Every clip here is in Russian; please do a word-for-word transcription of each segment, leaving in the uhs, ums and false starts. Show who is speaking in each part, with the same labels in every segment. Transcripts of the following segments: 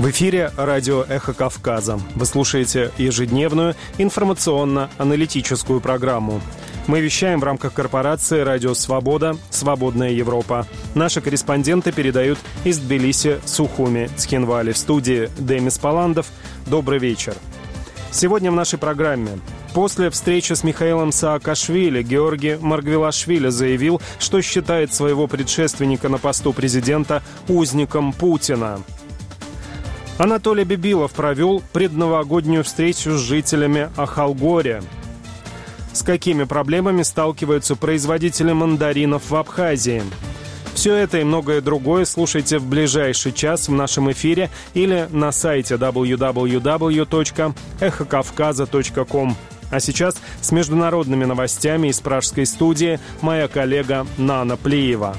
Speaker 1: В эфире радио «Эхо Кавказа». Вы слушаете ежедневную информационно-аналитическую программу. Мы вещаем в рамках корпорации «Радио Свобода. Свободная Европа». Наши корреспонденты передают из Тбилиси, Сухуми, Цхинвали. В студии Демис Паландов. Добрый вечер. Сегодня в нашей программе. После встречи с Михаилом Саакашвили Георгий Маргвелашвили заявил, что считает своего предшественника на посту президента узником Путина. Анатолий Бибилов провел предновогоднюю встречу с жителями Ахалгори. С какими проблемами сталкиваются производители мандаринов в Абхазии? Все это и многое другое слушайте в ближайший час в нашем эфире или на сайте дабл ю дабл ю дабл ю точка эхо кавказа точка ком. А сейчас с международными новостями из пражской студии моя коллега Нана Плиева.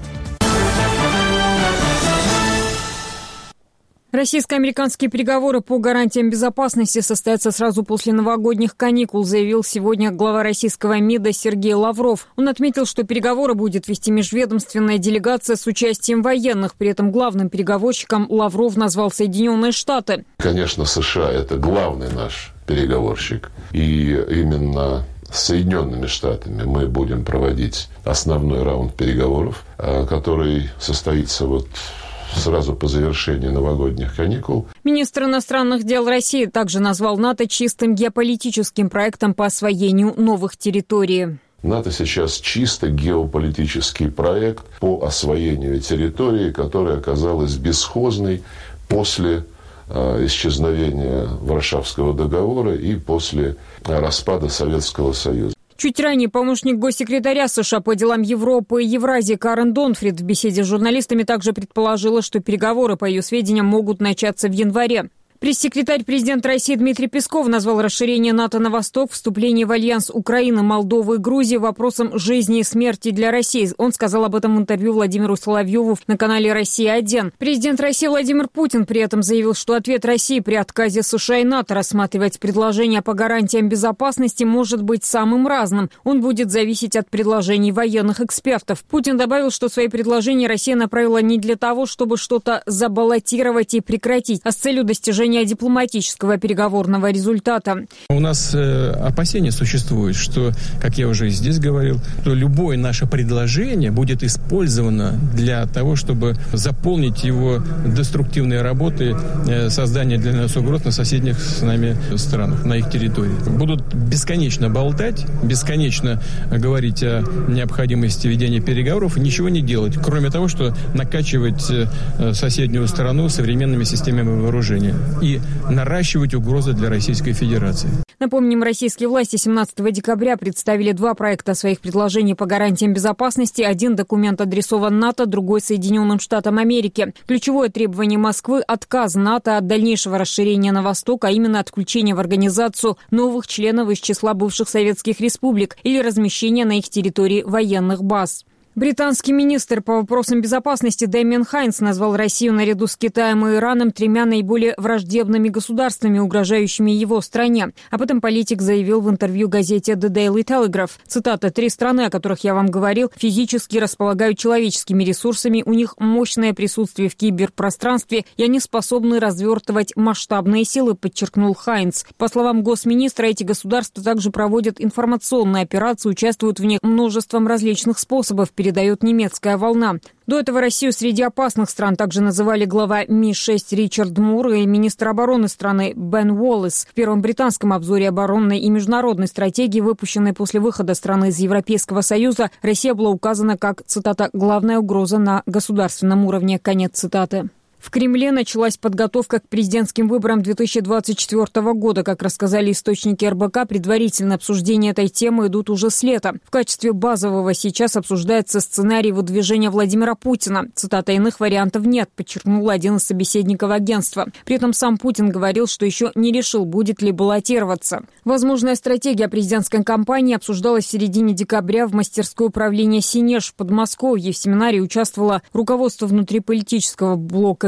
Speaker 2: Российско-американские переговоры по гарантиям безопасности состоятся сразу после новогодних каникул, заявил сегодня глава российского МИДа Сергей Лавров. Он отметил, что переговоры будет вести межведомственная делегация с участием военных. При этом главным переговорщиком Лавров назвал Соединенные Штаты.
Speaker 3: Конечно, США – это главный наш переговорщик. И именно с Соединенными Штатами мы будем проводить основной раунд переговоров, который состоится вот сразу по завершении новогодних каникул.
Speaker 2: Министр иностранных дел России также назвал НАТО чистым геополитическим проектом по освоению новых территорий.
Speaker 3: НАТО сейчас чисто геополитический проект по освоению территории, которая оказалась бесхозной после э, исчезновения Варшавского договора и после э, распада Советского Союза.
Speaker 2: Чуть ранее помощник госсекретаря США по делам Европы и Евразии Карен Донфрид в беседе с журналистами также предположила, что переговоры, по ее сведениям, могут начаться в январе. Пресс-секретарь президента России Дмитрий Песков назвал расширение НАТО на восток, вступление в альянс Украины, Молдовы и Грузии вопросом жизни и смерти для России. Он сказал об этом в интервью Владимиру Соловьеву на канале «Россия один». Президент России Владимир Путин при этом заявил, что ответ России при отказе США и НАТО рассматривать предложения по гарантиям безопасности может быть самым разным. Он будет зависеть от предложений военных экспертов. Путин добавил, что свои предложения Россия направила не для того, чтобы что-то забаллотировать и прекратить, а с целью достижения дипломатического переговорного результата.
Speaker 4: У нас э, опасения существуют, что, как я уже здесь говорил, что любое наше предложение будет использовано для того, чтобы заполнить его деструктивные работы, э, создания для нас угроз на соседних с нами странах, на их территории. Будут бесконечно болтать, бесконечно говорить о необходимости ведения переговоров и ничего не делать, кроме того, что накачивать э, соседнюю страну современными системами вооружения и наращивать угрозы для Российской Федерации.
Speaker 2: Напомним, российские власти семнадцатого декабря представили два проекта своих предложений по гарантиям безопасности. Один документ адресован НАТО, другой Соединенным Штатам Америки. Ключевое требование Москвы – отказ НАТО от дальнейшего расширения на восток, а именно отключения в организацию новых членов из числа бывших советских республик или размещения на их территории военных баз. Британский министр по вопросам безопасности Дэмиан Хайнс назвал Россию наряду с Китаем и Ираном тремя наиболее враждебными государствами, угрожающими его стране. Об этом политик заявил в интервью газете The Daily Telegraph. Цитата: «Три страны, о которых я вам говорил, физически располагают человеческими ресурсами, у них мощное присутствие в киберпространстве, и они способны развертывать масштабные силы», подчеркнул Хайнс. По словам госминистра, эти государства также проводят информационные операции, участвуют в них множеством различных способов, передает немецкая волна. До этого Россию среди опасных стран также называли глава Ми шесть Ричард Мур и министр обороны страны Бен Уоллес. В первом британском обзоре оборонной и международной стратегии, выпущенной после выхода страны из Европейского Союза, Россия была указана как, цитата, «главная угроза на государственном уровне», конец цитаты. В Кремле началась подготовка к президентским выборам две тысячи двадцать четвёртого года. Как рассказали источники эр бэ ка, предварительные обсуждения этой темы идут уже с лета. В качестве базового сейчас обсуждается сценарий выдвижения Владимира Путина. Цитата: «Иных вариантов нет», подчеркнул один из собеседников агентства. При этом сам Путин говорил, что еще не решил, будет ли баллотироваться. Возможная стратегия президентской кампании обсуждалась в середине декабря в мастерской управления «Синеж» в Подмосковье. В семинаре участвовало руководство внутриполитического блока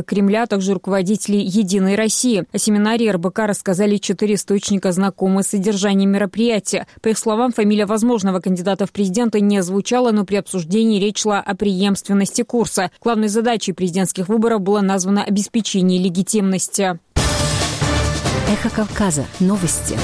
Speaker 2: Кремля, а также руководителей «Единой России». О семинаре эр бэ ка рассказали четыре источника, знакомые с содержанием мероприятия. По их словам, фамилия возможного кандидата в президенты не звучала, но при обсуждении речь шла о преемственности курса. Главной задачей президентских выборов было названо обеспечение легитимности.
Speaker 5: Эхо Кавказа. Новости.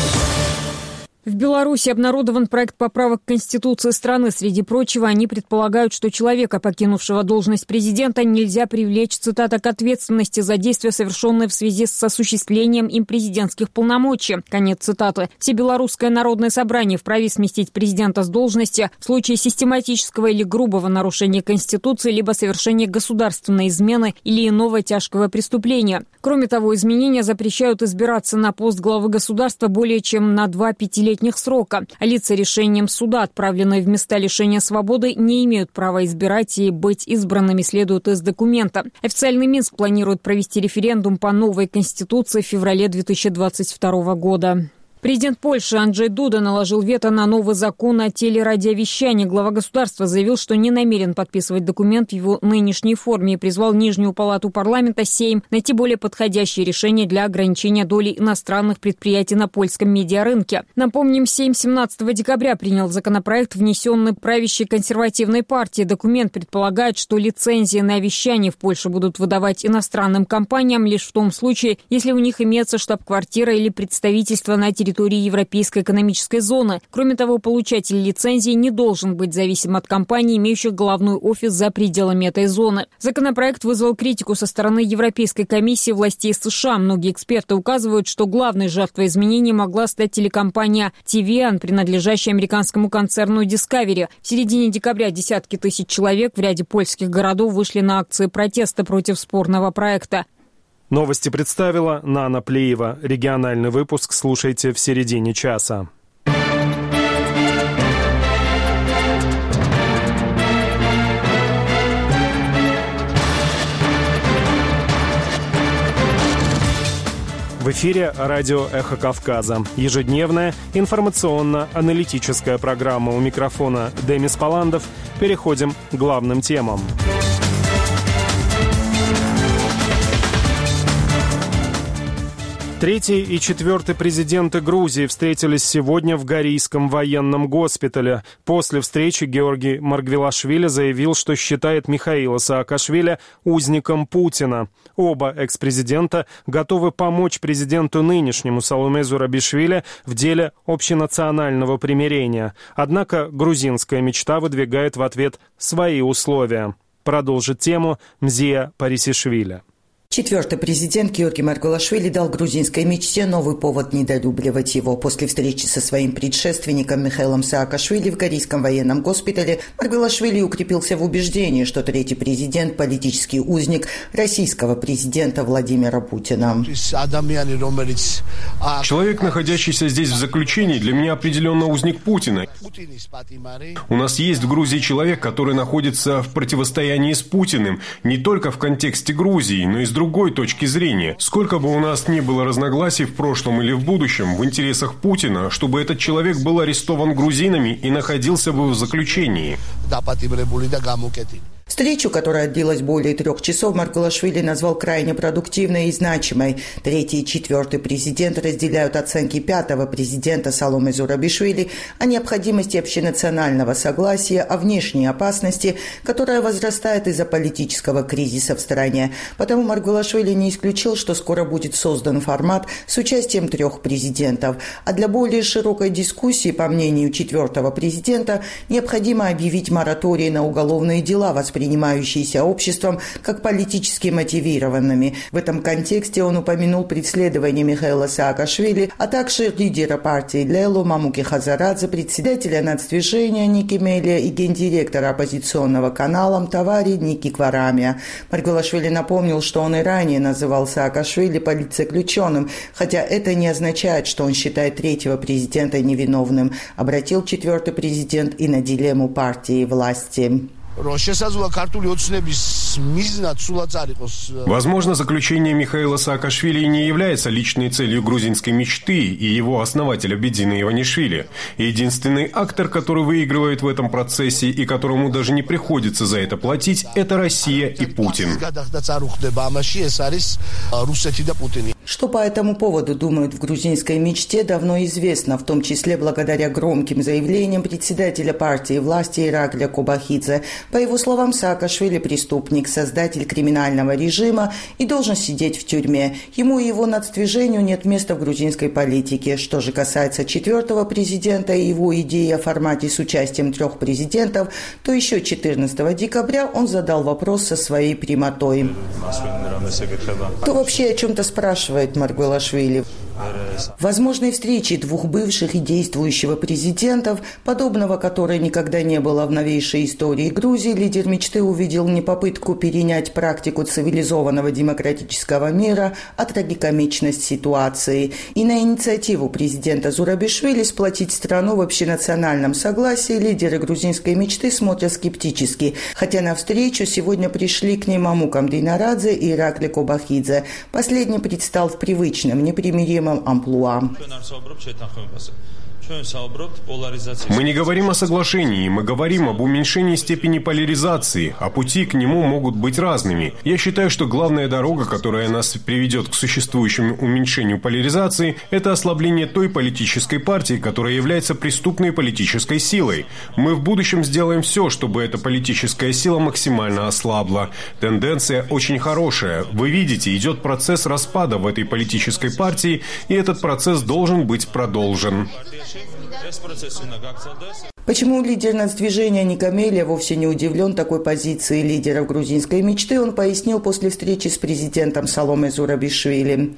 Speaker 2: В Беларуси обнародован проект поправок к Конституции страны. Среди прочего, они предполагают, что человека, покинувшего должность президента, нельзя привлечь, цитата, к ответственности за действия, совершенные в связи с осуществлением им президентских полномочий. Конец цитаты. Всебелорусское народное собрание вправе сместить президента с должности в случае систематического или грубого нарушения Конституции, либо совершения государственной измены или иного тяжкого преступления. Кроме того, изменения запрещают избираться на пост главы государства более чем на два пятилетних срока. А лица решением суда, отправленные в места лишения свободы, не имеют права избирать и быть избранными, следует из документа. Официальный Минск планирует провести референдум по новой Конституции в феврале две тысячи двадцать второго года. Президент Польши Анджей Дуда наложил вето на новый закон о телерадиовещании. Глава государства заявил, что не намерен подписывать документ в его нынешней форме и призвал Нижнюю палату парламента Сейм найти более подходящее решение для ограничения доли иностранных предприятий на польском медиарынке. Напомним, Сейм семнадцатого декабря принял законопроект, внесенный правящей консервативной партией. Документ предполагает, что лицензии на вещание в Польше будут выдавать иностранным компаниям лишь в том случае, если у них имеется штаб-квартира или представительство на территории территории Европейской экономической зоны. Кроме того, получатель лицензии не должен быть зависим от компаний, имеющих головной офис за пределами этой зоны. Законопроект вызвал критику со стороны Европейской комиссии властей США. Многие эксперты указывают, что главной жертвой изменений могла стать телекомпания ти ви эн, принадлежащая американскому концерну Discovery. В середине декабря десятки тысяч человек в ряде польских городов вышли на акции протеста против спорного проекта.
Speaker 1: Новости представила Нана Плеева. Региональный выпуск слушайте в середине часа. В эфире радио «Эхо Кавказа». Ежедневная информационно-аналитическая программа. У микрофона Демис Паландов. Переходим к главным темам. Третий и четвертый президенты Грузии встретились сегодня в Горийском военном госпитале. После встречи Георгий Маргвелашвили заявил, что считает Михаила Саакашвили узником Путина. Оба экс-президента готовы помочь президенту нынешнему Саломе Зурабишвили в деле общенационального примирения. Однако грузинская мечта выдвигает в ответ свои условия. Продолжит тему Мзия Парисишвили.
Speaker 6: Четвертый президент Георгий Маргвелашвили дал грузинской мечте новый повод недолюбливать его. После встречи со своим предшественником Михаилом Саакашвили в Горийском военном госпитале Маргвелашвили укрепился в убеждении, что третий президент – политический узник российского президента Владимира Путина.
Speaker 7: Человек, находящийся здесь в заключении, для меня определенно узник Путина. У нас есть в Грузии человек, который находится в противостоянии с Путиным не только в контексте Грузии, но и с другой точки зрения. Сколько бы у нас ни было разногласий в прошлом или в будущем, в интересах Путина, чтобы этот человек был арестован грузинами и находился бы в заключении.
Speaker 6: Встречу, которая длилась более трех часов, Маргвелашвили назвал крайне продуктивной и значимой. Третий и четвертый президент разделяют оценки пятого президента Саломе Зурабишвили о необходимости общенационального согласия, о внешней опасности, которая возрастает из-за политического кризиса в стране. Потому Маргвелашвили не исключил, что скоро будет создан формат с участием трех президентов. А для более широкой дискуссии, по мнению четвертого президента, необходимо объявить мораторий на уголовные дела, воспринимающиеся обществом как политически мотивированными. В этом контексте он упомянул преследование Михаила Саакашвили, а также лидера партии Лелу Мамуки Хазарадзе, председателя нацдвижения Ники Мелия и гендиректора оппозиционного канала Мтавари Ники Кварамия. Маргвелашвили напомнил, что он и ранее называл Саакашвили политзаключенным, хотя это не означает, что он считает третьего президента невиновным. Обратил четвертый президент и на дилемму партии и власти.
Speaker 7: Возможно, заключение Михаила Саакашвили не является личной целью грузинской мечты и его основателя Бедзина Иванишвили. Единственный актор, который выигрывает в этом процессе и которому даже не приходится за это платить, это Россия и Путин.
Speaker 6: Что по этому поводу думают в грузинской мечте, давно известно, в том числе благодаря громким заявлениям председателя партии власти Иракля Кобахидзе. По его словам, Саакашвили преступник, создатель криминального режима и должен сидеть в тюрьме. Ему и его нацдвижению нет места в грузинской политике. Что же касается четвертого президента и его идеи о формате с участием трех президентов, то еще четырнадцатого декабря он задал вопрос со своей прямотой. Кто вообще о чем-то спрашивает Маргвелашвили? Возможной встречи двух бывших и действующего президентов, подобного которой никогда не было в новейшей истории Грузии, лидер мечты увидел не попытку перенять практику цивилизованного демократического мира, а трагикомичность ситуации. И на инициативу президента Зурабишвили сплотить страну в общенациональном согласии лидеры грузинской мечты смотрят скептически, хотя на встречу сегодня пришли к ним Амукам Дейнарадзе и Иракли Кобахидзе. Последний предстал в привычном, непримиримом амплуа.
Speaker 7: Мы не говорим о соглашении, мы говорим об уменьшении степени поляризации, а пути к нему могут быть разными. Я считаю, что главная дорога, которая нас приведет к существующему уменьшению поляризации, это ослабление той политической партии, которая является преступной политической силой. Мы в будущем сделаем все, чтобы эта политическая сила максимально ослабла. Тенденция очень хорошая. Вы видите, идет процесс распада в этой политической партии, и этот процесс должен быть продолжен.
Speaker 6: Почему лидер нацдвижения Никамелия вовсе не удивлен такой позиции лидеров грузинской мечты, он пояснил после встречи с президентом Саломе Зурабишвили.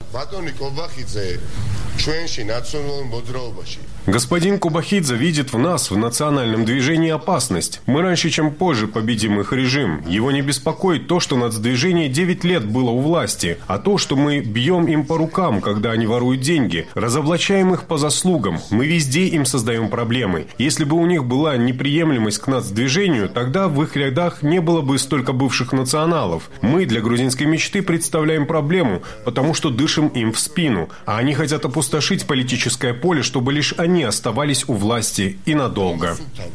Speaker 7: Господин Кобахидзе видит в нас, в национальном движении, опасность. Мы раньше, чем позже победим их режим. Его не беспокоит то, что нацдвижение девять лет было у власти, а то, что мы бьем им по рукам, когда они воруют деньги, разоблачаем их по заслугам. Мы везде им создаем проблемы. Если бы у них была неприемлемость к нацдвижению, тогда в их рядах не было бы столько бывших националов. Мы для грузинской мечты представляем проблему, потому что дышим им в спину, а они хотят опустошить политическое поле, чтобы лишь они оставались у власти и надолго.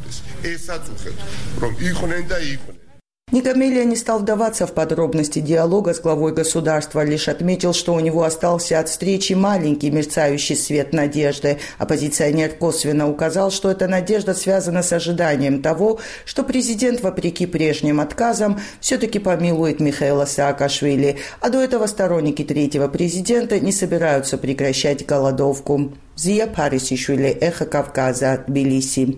Speaker 6: Никамелия не стал вдаваться в подробности диалога с главой государства, лишь отметил, что у него остался от встречи маленький мерцающий свет надежды. Оппозиционер косвенно указал, что эта надежда связана с ожиданием того, что президент, вопреки прежним отказам, все-таки помилует Михаила Саакашвили, а до этого сторонники третьего президента не собираются прекращать голодовку. Зия Парисишвили, Эхо Кавказа, Тбилиси.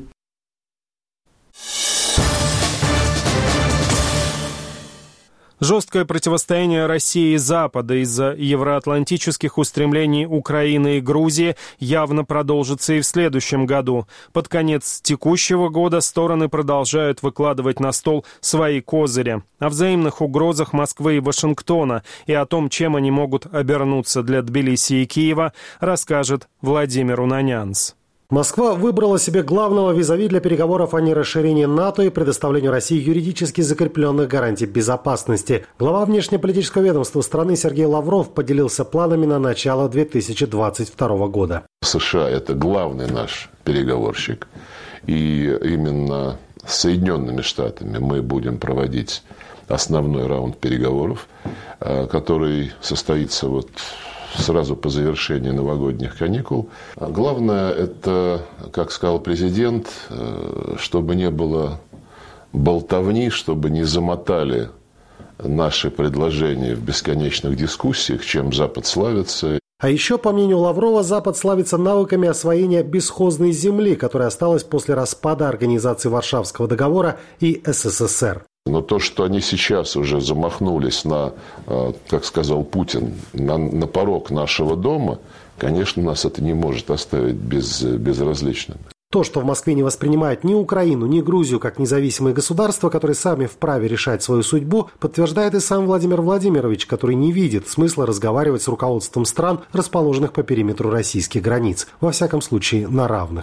Speaker 1: Жесткое противостояние России и Запада из-за евроатлантических устремлений Украины и Грузии явно продолжится и в следующем году. Под конец текущего года стороны продолжают выкладывать на стол свои козыри. О взаимных угрозах Москвы и Вашингтона и о том, чем они могут обернуться для Тбилиси и Киева, расскажет Владимир Унанянц.
Speaker 8: Москва выбрала себе главного визави для переговоров о нерасширении НАТО и предоставлению России юридически закрепленных гарантий безопасности. Глава внешнеполитического ведомства страны Сергей Лавров поделился планами на начало две тысячи двадцать второго года.
Speaker 3: США – это главный наш переговорщик. И именно с Соединенными Штатами мы будем проводить основной раунд переговоров, который состоится вот сразу по завершении новогодних каникул. Главное, это, как сказал президент, чтобы не было болтовни, чтобы не замотали наши предложения в бесконечных дискуссиях, чем Запад славится.
Speaker 8: А еще, по мнению Лаврова, Запад славится навыками освоения бесхозной земли, которая осталась после распада Организации Варшавского договора и СССР.
Speaker 3: Но то, что они сейчас уже замахнулись на, как сказал Путин, на, на порог нашего дома, конечно, нас это не может оставить без, безразличными.
Speaker 8: То, что в Москве не воспринимают ни Украину, ни Грузию как независимые государства, которые сами вправе решать свою судьбу, подтверждает и сам Владимир Владимирович, который не видит смысла разговаривать с руководством стран, расположенных по периметру российских границ, во всяком случае на равных.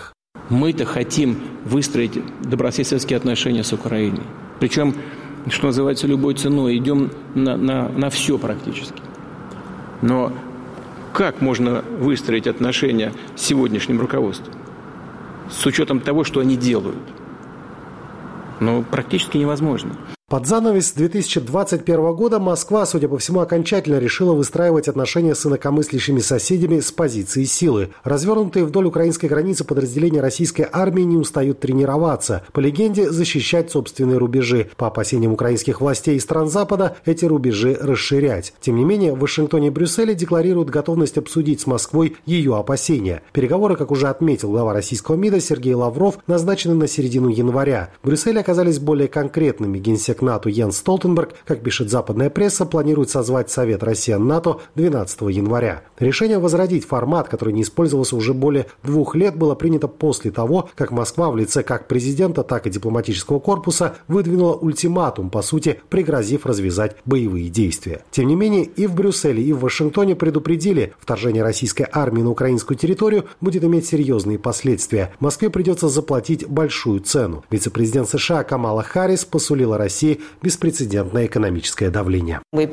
Speaker 4: Мы-то хотим выстроить добрососедские отношения с Украиной. Причем, что называется, любой ценой. Идем на, на, на все практически. Но как можно выстроить отношения с сегодняшним руководством? С учетом того, что они делают. Ну, практически невозможно.
Speaker 8: Под занавес две тысячи двадцать первого года Москва, судя по всему, окончательно решила выстраивать отношения с инакомыслящими соседями с позиции силы. Развернутые вдоль украинской границы подразделения российской армии не устают тренироваться. По легенде, защищать собственные рубежи. По опасениям украинских властей и стран Запада, эти рубежи расширять. Тем не менее, в Вашингтоне и Брюсселе декларируют готовность обсудить с Москвой ее опасения. Переговоры, как уже отметил глава российского МИДа Сергей Лавров, назначены на середину января. В Брюсселе оказались более конкретными. Генсек НАТО Йенс Столтенберг, как пишет западная пресса, планирует созвать Совет Россия-НАТО двенадцатого января. Решение возродить формат, который не использовался уже более двух лет, было принято после того, как Москва в лице как президента, так и дипломатического корпуса выдвинула ультиматум, по сути, пригрозив развязать боевые действия. Тем не менее, и в Брюсселе, и в Вашингтоне предупредили, вторжение российской армии на украинскую территорию будет иметь серьезные последствия. Москве придется заплатить большую цену. Вице-президент США Камала Харрис посулила России беспрецедентное экономическое давление.
Speaker 9: Мы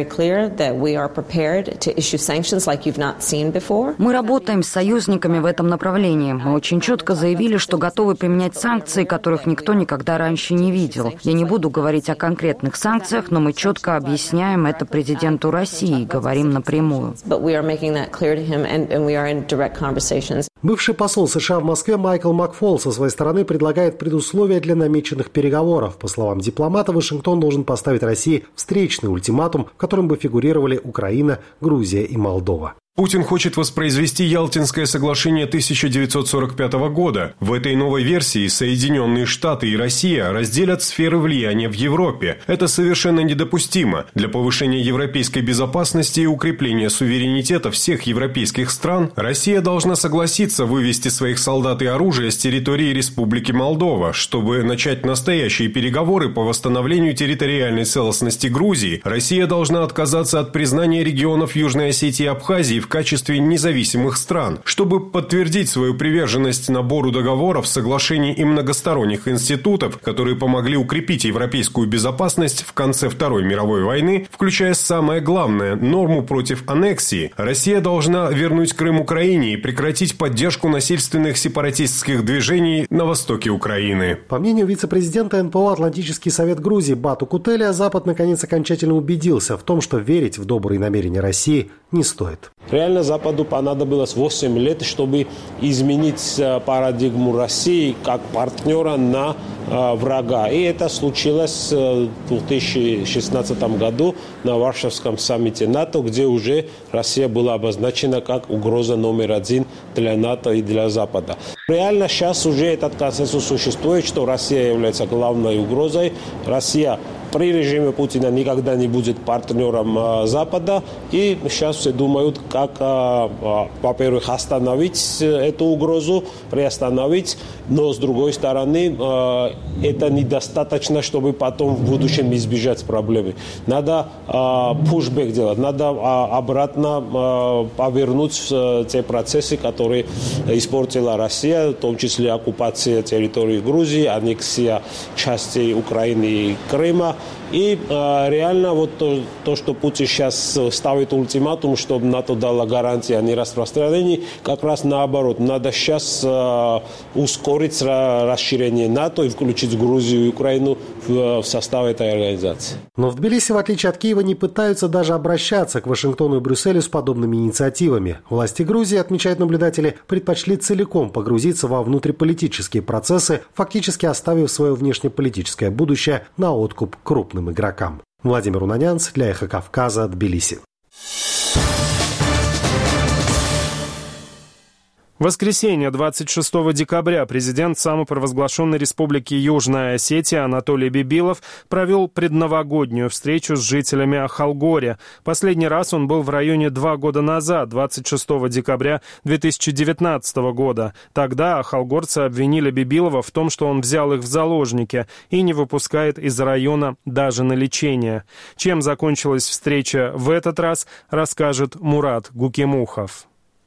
Speaker 10: работаем с союзниками в этом направлении. Мы очень четко заявили, что готовы применять санкции, которых никто никогда раньше не видел. Я не буду говорить о конкретных санкциях, но мы четко объясняем это президенту России и говорим напрямую.
Speaker 8: Бывший посол США в Москве Майкл Макфол со своей стороны предлагает предусловия для намеченных переговоров. По словам дипломата, Вашингтон должен поставить России встречный ультиматум, в котором бы фигурировали Украина, Грузия и Молдова.
Speaker 7: Путин хочет воспроизвести Ялтинское соглашение тысяча девятьсот сорок пятого года. В этой новой версии Соединенные Штаты и Россия разделят сферы влияния в Европе. Это совершенно недопустимо. Для повышения европейской безопасности и укрепления суверенитета всех европейских стран Россия должна согласиться вывести своих солдат и оружие с территории Республики Молдова. Чтобы начать настоящие переговоры по восстановлению территориальной целостности Грузии, Россия должна отказаться от признания регионов Южной Осетии и Абхазии в качестве независимых стран. Чтобы подтвердить свою приверженность набору договоров, соглашений и многосторонних институтов, которые помогли укрепить европейскую безопасность в конце Второй мировой войны, включая самое главное – норму против аннексии, Россия должна вернуть Крым Украине и прекратить поддержку насильственных сепаратистских движений на востоке Украины.
Speaker 8: По мнению вице-президента эн пэ о Атлантический совет Грузии Бату Кутеля, Запад наконец окончательно убедился в том, что верить в добрые намерения России не стоит.
Speaker 11: Реально Западу понадобилось восемь лет, чтобы изменить парадигму России как партнера на э, врага. И это случилось в две тысячи шестнадцатом году на Варшавском саммите НАТО, где уже Россия была обозначена как угроза номер один для НАТО и для Запада. Реально сейчас уже этот консенсус существует, что Россия является главной угрозой. Россия при режиме Путина никогда не будет партнером э, Запада. И сейчас все думают, как, э, э, во-первых, остановить эту угрозу, приостановить. Но, с другой стороны, э, это недостаточно, чтобы потом в будущем избежать проблемы. Надо э, пушбэк делать, надо э, обратно э, повернуть э, те процессы, которые испортила Россия, в том числе оккупация территории Грузии, аннексия частей Украины и Крыма. И э, реально вот то, то, что Путин сейчас ставит ультиматум, чтобы НАТО дало гарантии о нераспространении, как раз наоборот. Надо сейчас э, ускорить расширение НАТО и включить Грузию и Украину в, в состав этой организации.
Speaker 8: Но в Тбилиси, в отличие от Киева, не пытаются даже обращаться к Вашингтону и Брюсселю с подобными инициативами. Власти Грузии, отмечают наблюдатели, предпочли целиком погрузиться во внутриполитические процессы, фактически оставив свое внешнеполитическое будущее на откуп крупным игрокам. Владимир Унанянц для Эхо Кавказа, Тбилиси.
Speaker 1: В воскресенье, двадцать шестого декабря, президент самопровозглашенной республики Южная Осетия Анатолий Бибилов провел предновогоднюю встречу с жителями Ахалгория. Последний раз он был в районе два года назад, двадцать шестого декабря две тысячи девятнадцатого года. Тогда ахалгорцы обвинили Бибилова в том, что он взял их в заложники и не выпускает из района даже на лечение. Чем закончилась встреча в этот раз, расскажет Мурат Гукемухов.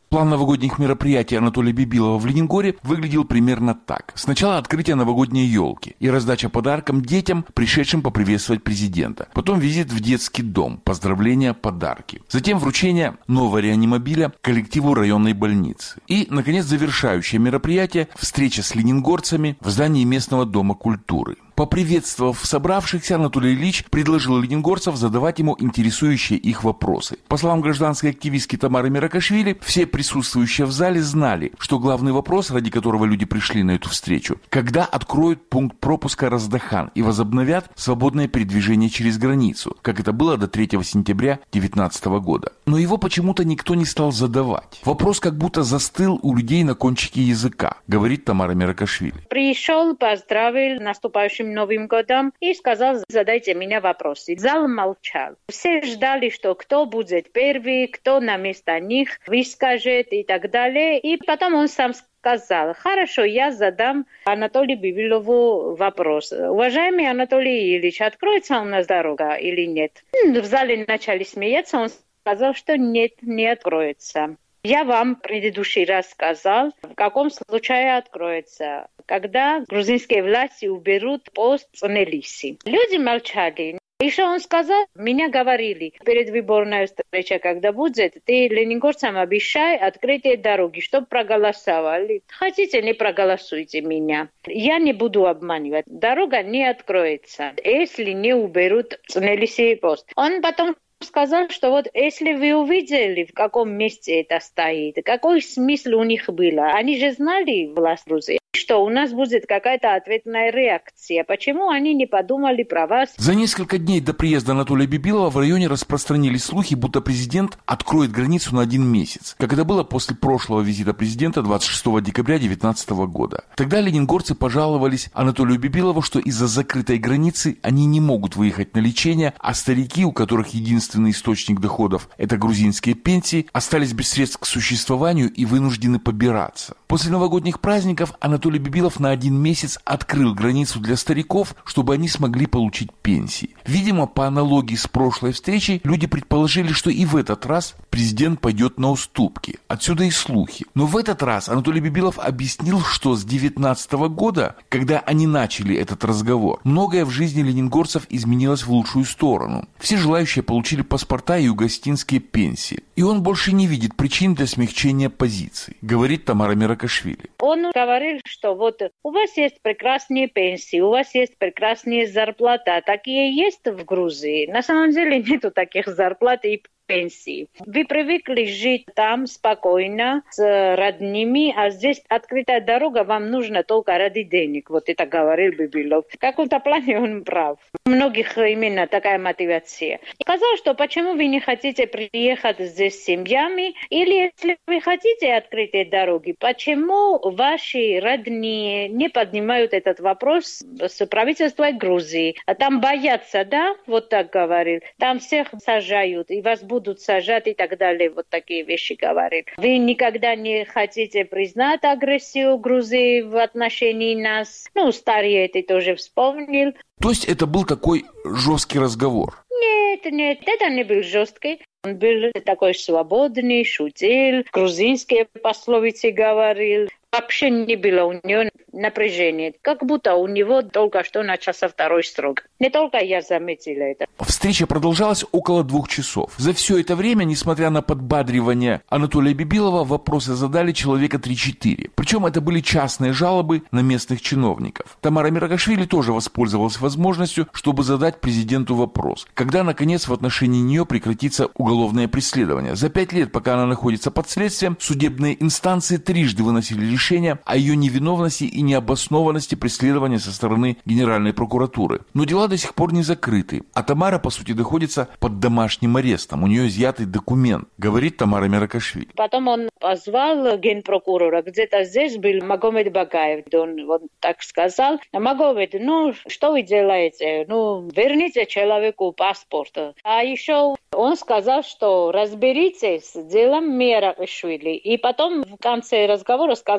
Speaker 9: План новогодних мероприятий Анатолия Бибилова в Ленингоре выглядел примерно так. Сначала открытие новогодней елки и раздача подарком детям, пришедшим поприветствовать президента. Потом визит в детский дом, поздравления, подарки. Затем вручение нового реанимобиля коллективу районной больницы. И, наконец, завершающее мероприятие – встреча с ленингорцами в здании местного дома культуры. Поприветствовав собравшихся, Анатолий Ильич предложил ленингорцев задавать ему интересующие их вопросы. По словам гражданской активистки Тамары Меракашвили, все присутствующие в зале знали, что главный вопрос, ради которого люди пришли на эту встречу, когда откроют пункт пропуска Раздахан и возобновят свободное передвижение через границу, как это было до третьего сентября две тысячи девятнадцатого года. Но его почему-то никто не стал задавать. Вопрос как будто застыл у людей на кончике языка, говорит Тамара Меракашвили.
Speaker 12: Пришел, поздравил наступающим Новым годом и сказал, задайте меня вопросы. Зал молчал. Все ждали, что кто будет первый, кто на место них выскажет и так далее. И потом он сам сказал, хорошо, я задам Анатолию Бибилову вопрос. Уважаемый Анатолий Ильич, откроется у нас дорога или нет? В зале начали смеяться, он сказал, что нет, не откроется. Я вам в предыдущий раз сказал, в каком случае откроется, когда грузинские власти уберут пост Цнелиси. Люди молчали. Еще он сказал, меня говорили, перед выборной встречей, когда будет, ты ленингорцам обещай открытие дороги, чтобы проголосовали. Хотите, не проголосуйте меня. Я не буду обманывать. Дорога не откроется, если не уберут Цнелиси пост. Он потом сказал, что вот если вы увидели, в каком месте это стоит, какой смысл у них был, они же знали, власть Грузии, что у нас будет какая-то ответная реакция. Почему они не подумали про вас?
Speaker 9: За несколько дней до приезда Анатолия Бибилова в районе распространились слухи, будто президент откроет границу на один месяц, как это было после прошлого визита президента двадцать шестого декабря две тысячи девятнадцатого года. Тогда ленингорцы пожаловались Анатолию Бибилову, что из-за закрытой границы они не могут выехать на лечение, а старики, у которых единственный источник доходов – это грузинские пенсии, остались без средств к существованию и вынуждены побираться. После новогодних праздников Анатолий Бибилов на один месяц открыл границу для стариков, чтобы они смогли получить пенсии. Видимо, по аналогии с прошлой встречей, люди предположили, что и в этот раз президент пойдет на уступки. Отсюда и слухи. Но в этот раз Анатолий Бибилов объяснил, что с две тысячи девятнадцатого года, когда они начали этот разговор, многое в жизни ленингорцев изменилось в лучшую сторону. Все желающие получили паспорта и югостинские пенсии. И он больше не видит причин для смягчения позиций, говорит Тамара Меракашвили.
Speaker 12: Он говорил, что вот у вас есть прекрасные пенсии, у вас есть прекрасные зарплаты. Такие есть в Грузии. На самом деле нету таких зарплат и пенсии. Вы привыкли жить там спокойно, с родными, а здесь открытая дорога вам нужна только ради денег. Вот это говорил Бибилов. В каком-то плане он прав. У многих именно такая мотивация. Сказал, что почему вы не хотите приехать здесь с семьями, или если вы хотите открытие дороги, почему ваши родные не поднимают этот вопрос с правительством Грузии? А там боятся, да? Вот так говорил. Там всех сажают, и вас будут будут сажать и так далее. Вот такие вещи говорит. Вы никогда не хотите признать агрессию Грузии в отношении нас. Ну, старый это тоже вспомнил.
Speaker 9: То есть это был такой жесткий разговор?
Speaker 12: Нет, нет, это не был жесткий. Он был такой свободный, шутил, грузинские пословицы говорил. Вообще не было у него напряжения. Как будто у него только что начался второй срок. Не только я заметила это.
Speaker 9: Встреча продолжалась около двух часов. За все это время, несмотря на подбадривание Анатолия Бибилова, вопросы задали человека три-четыре. Причем это были частные жалобы на местных чиновников. Тамара Меракашвили тоже воспользовалась возможностью, чтобы задать президенту вопрос. Когда, наконец, в отношении нее прекратится уголовное преследование? За пять лет, пока она находится под следствием, судебные инстанции трижды выносили решение о ее невиновности и необоснованности преследования со стороны Генеральной прокуратуры. Но дела до сих пор не закрыты, а Тамара, по сути, находится под домашним арестом. У нее изъятый документ, говорит Тамара Меракашвили.
Speaker 12: Потом он позвал генпрокурора. Где-то здесь был Магомед Багаев. Он вот так сказал. Магомед, ну, что вы делаете? Ну, верните человеку паспорт. А еще он сказал, что разберитесь с делом Меракашвили. И потом в конце разговора сказал,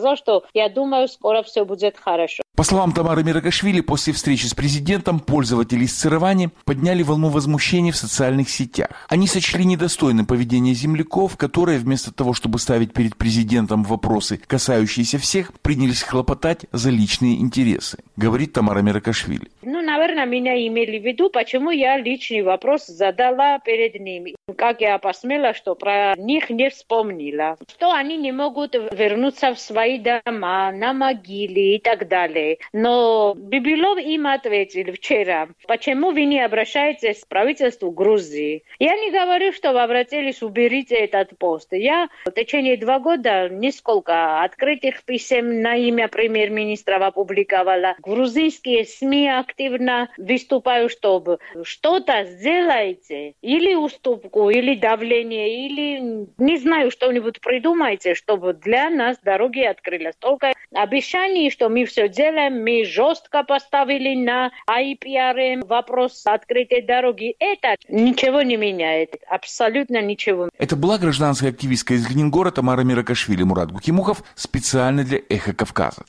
Speaker 12: сказал, что я думаю, скоро все будет хорошо.
Speaker 9: По словам Тамары Миракашвили, после встречи с президентом пользователи из Цирвани подняли волну возмущения в социальных сетях. Они сочли недостойным поведение земляков, которые вместо того, чтобы ставить перед президентом вопросы, касающиеся всех, принялись хлопотать за личные интересы, говорит Тамара Миракашвили.
Speaker 12: Ну, наверное, меня имели в виду, почему я личный вопрос задала перед ними. Как я посмела, что про них не вспомнила. Что они не могут вернуться в свои дома, на могиле и так далее. Но Бибилов им ответил вчера, почему вы не обращаетесь к правительству Грузии. Я не говорю, что вы обратились, уберите этот пост. Я в течение два года несколько открытых писем на имя премьер-министра опубликовала. Грузинские СМИ активно выступают, чтобы что-то сделайте. Или уступку, или давление, или не знаю, что-нибудь придумайте, чтобы для нас дороги открылись. Только обещание, что мы все делаем, мы жестко поставили на ай пи ар эм вопрос открытой дороги. Это ничего не меняет. Абсолютно ничего.
Speaker 9: Это была гражданская активистка из Ленингора Тамара Миракашвили. Мурат Гукимухов специально для «Эхо Кавказа».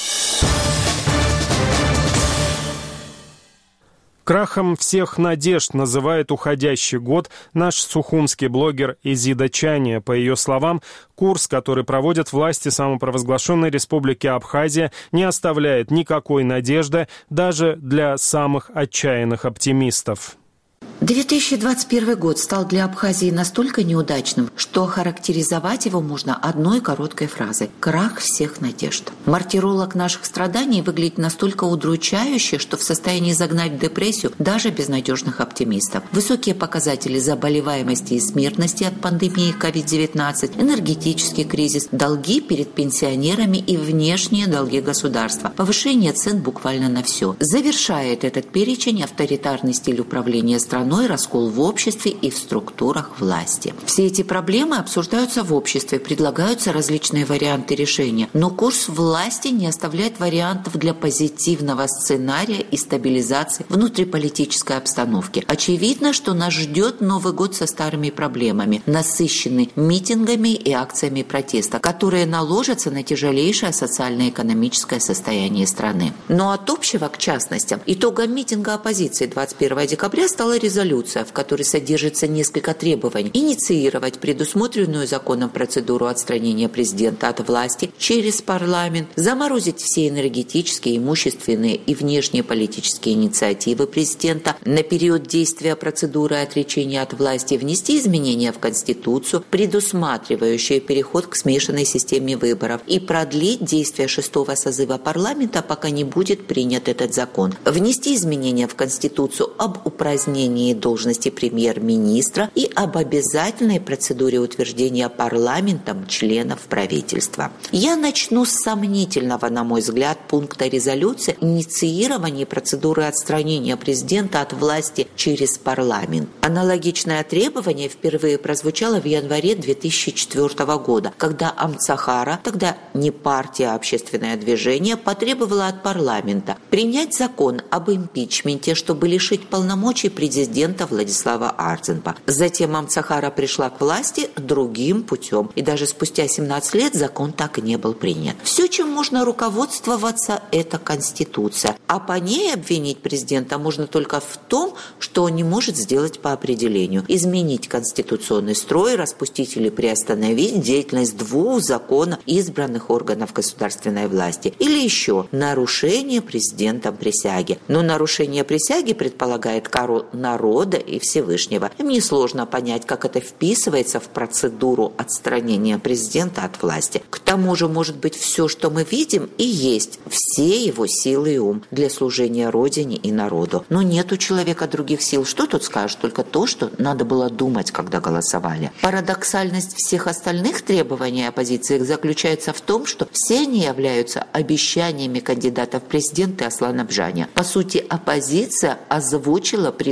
Speaker 1: Крахом всех надежд называет уходящий год наш сухумский блогер Изида Чания. По ее словам, курс, который проводят власти самопровозглашенной республики Абхазия, не оставляет никакой надежды даже для самых отчаянных оптимистов.
Speaker 13: две тысячи двадцать первый год стал для Абхазии настолько неудачным, что охарактеризовать его можно одной короткой фразой – крах всех надежд. Мартиролог наших страданий выглядит настолько удручающе, что в состоянии загнать в депрессию даже безнадежных оптимистов. Высокие показатели заболеваемости и смертности от пандемии ковид девятнадцать, энергетический кризис, долги перед пенсионерами и внешние долги государства, повышение цен буквально на все. Завершает этот перечень авторитарный стиль управления страной, раскол в обществе и в структурах власти. Все эти проблемы обсуждаются в обществе, предлагаются различные варианты решения, но курс власти не оставляет вариантов для позитивного сценария и стабилизации внутриполитической обстановки. Очевидно, что нас ждет Новый год со старыми проблемами, насыщенный митингами и акциями протеста, которые наложатся на тяжелейшее социально-экономическое состояние страны. Но от общего к частностям итогом митинга оппозиции двадцать первого декабря стала резолюция, в которой содержится несколько требований: инициировать предусмотренную законом процедуру отстранения президента от власти через парламент, заморозить все энергетические, имущественные и внешние политические инициативы президента на период действия процедуры отречения от власти, внести изменения в Конституцию, предусматривающие переход к смешанной системе выборов, и продлить действие шестого созыва парламента, пока не будет принят этот закон, внести изменения в Конституцию об упразднении должности премьер-министра и об обязательной процедуре утверждения парламентом членов правительства. Я начну с сомнительного, на мой взгляд, пункта резолюции инициирования процедуры отстранения президента от власти через парламент. Аналогичное требование впервые прозвучало в январе две тысячи четвёртого года, когда Амцахара, тогда не партия, а общественное движение, потребовала от парламента принять закон об импичменте, чтобы лишить полномочий президента Владислава Ардзенба. Затем Амцахара пришла к власти другим путем, и даже спустя семнадцать лет закон так и не был принят. Все, чем можно руководствоваться, это Конституция, а по ней обвинить президента можно только в том, что он не может сделать по определению: изменить конституционный строй, распустить или приостановить деятельность двух законно избранных органов государственной власти, или еще нарушение президентом присяги. Но нарушение присяги предполагает кару народа и Всевышнего. Им несложно понять, как это вписывается в процедуру отстранения президента от власти. К тому же, может быть, все, что мы видим, и есть все его силы и ум для служения Родине и народу. Но нет у человека других сил. Что тут скажешь? Только то, что надо было думать, когда голосовали. Парадоксальность всех остальных требований оппозиции заключается в том, что все они являются обещаниями кандидатов в президенты Аслана Бжаня. По сути, оппозиция озвучила предвыборную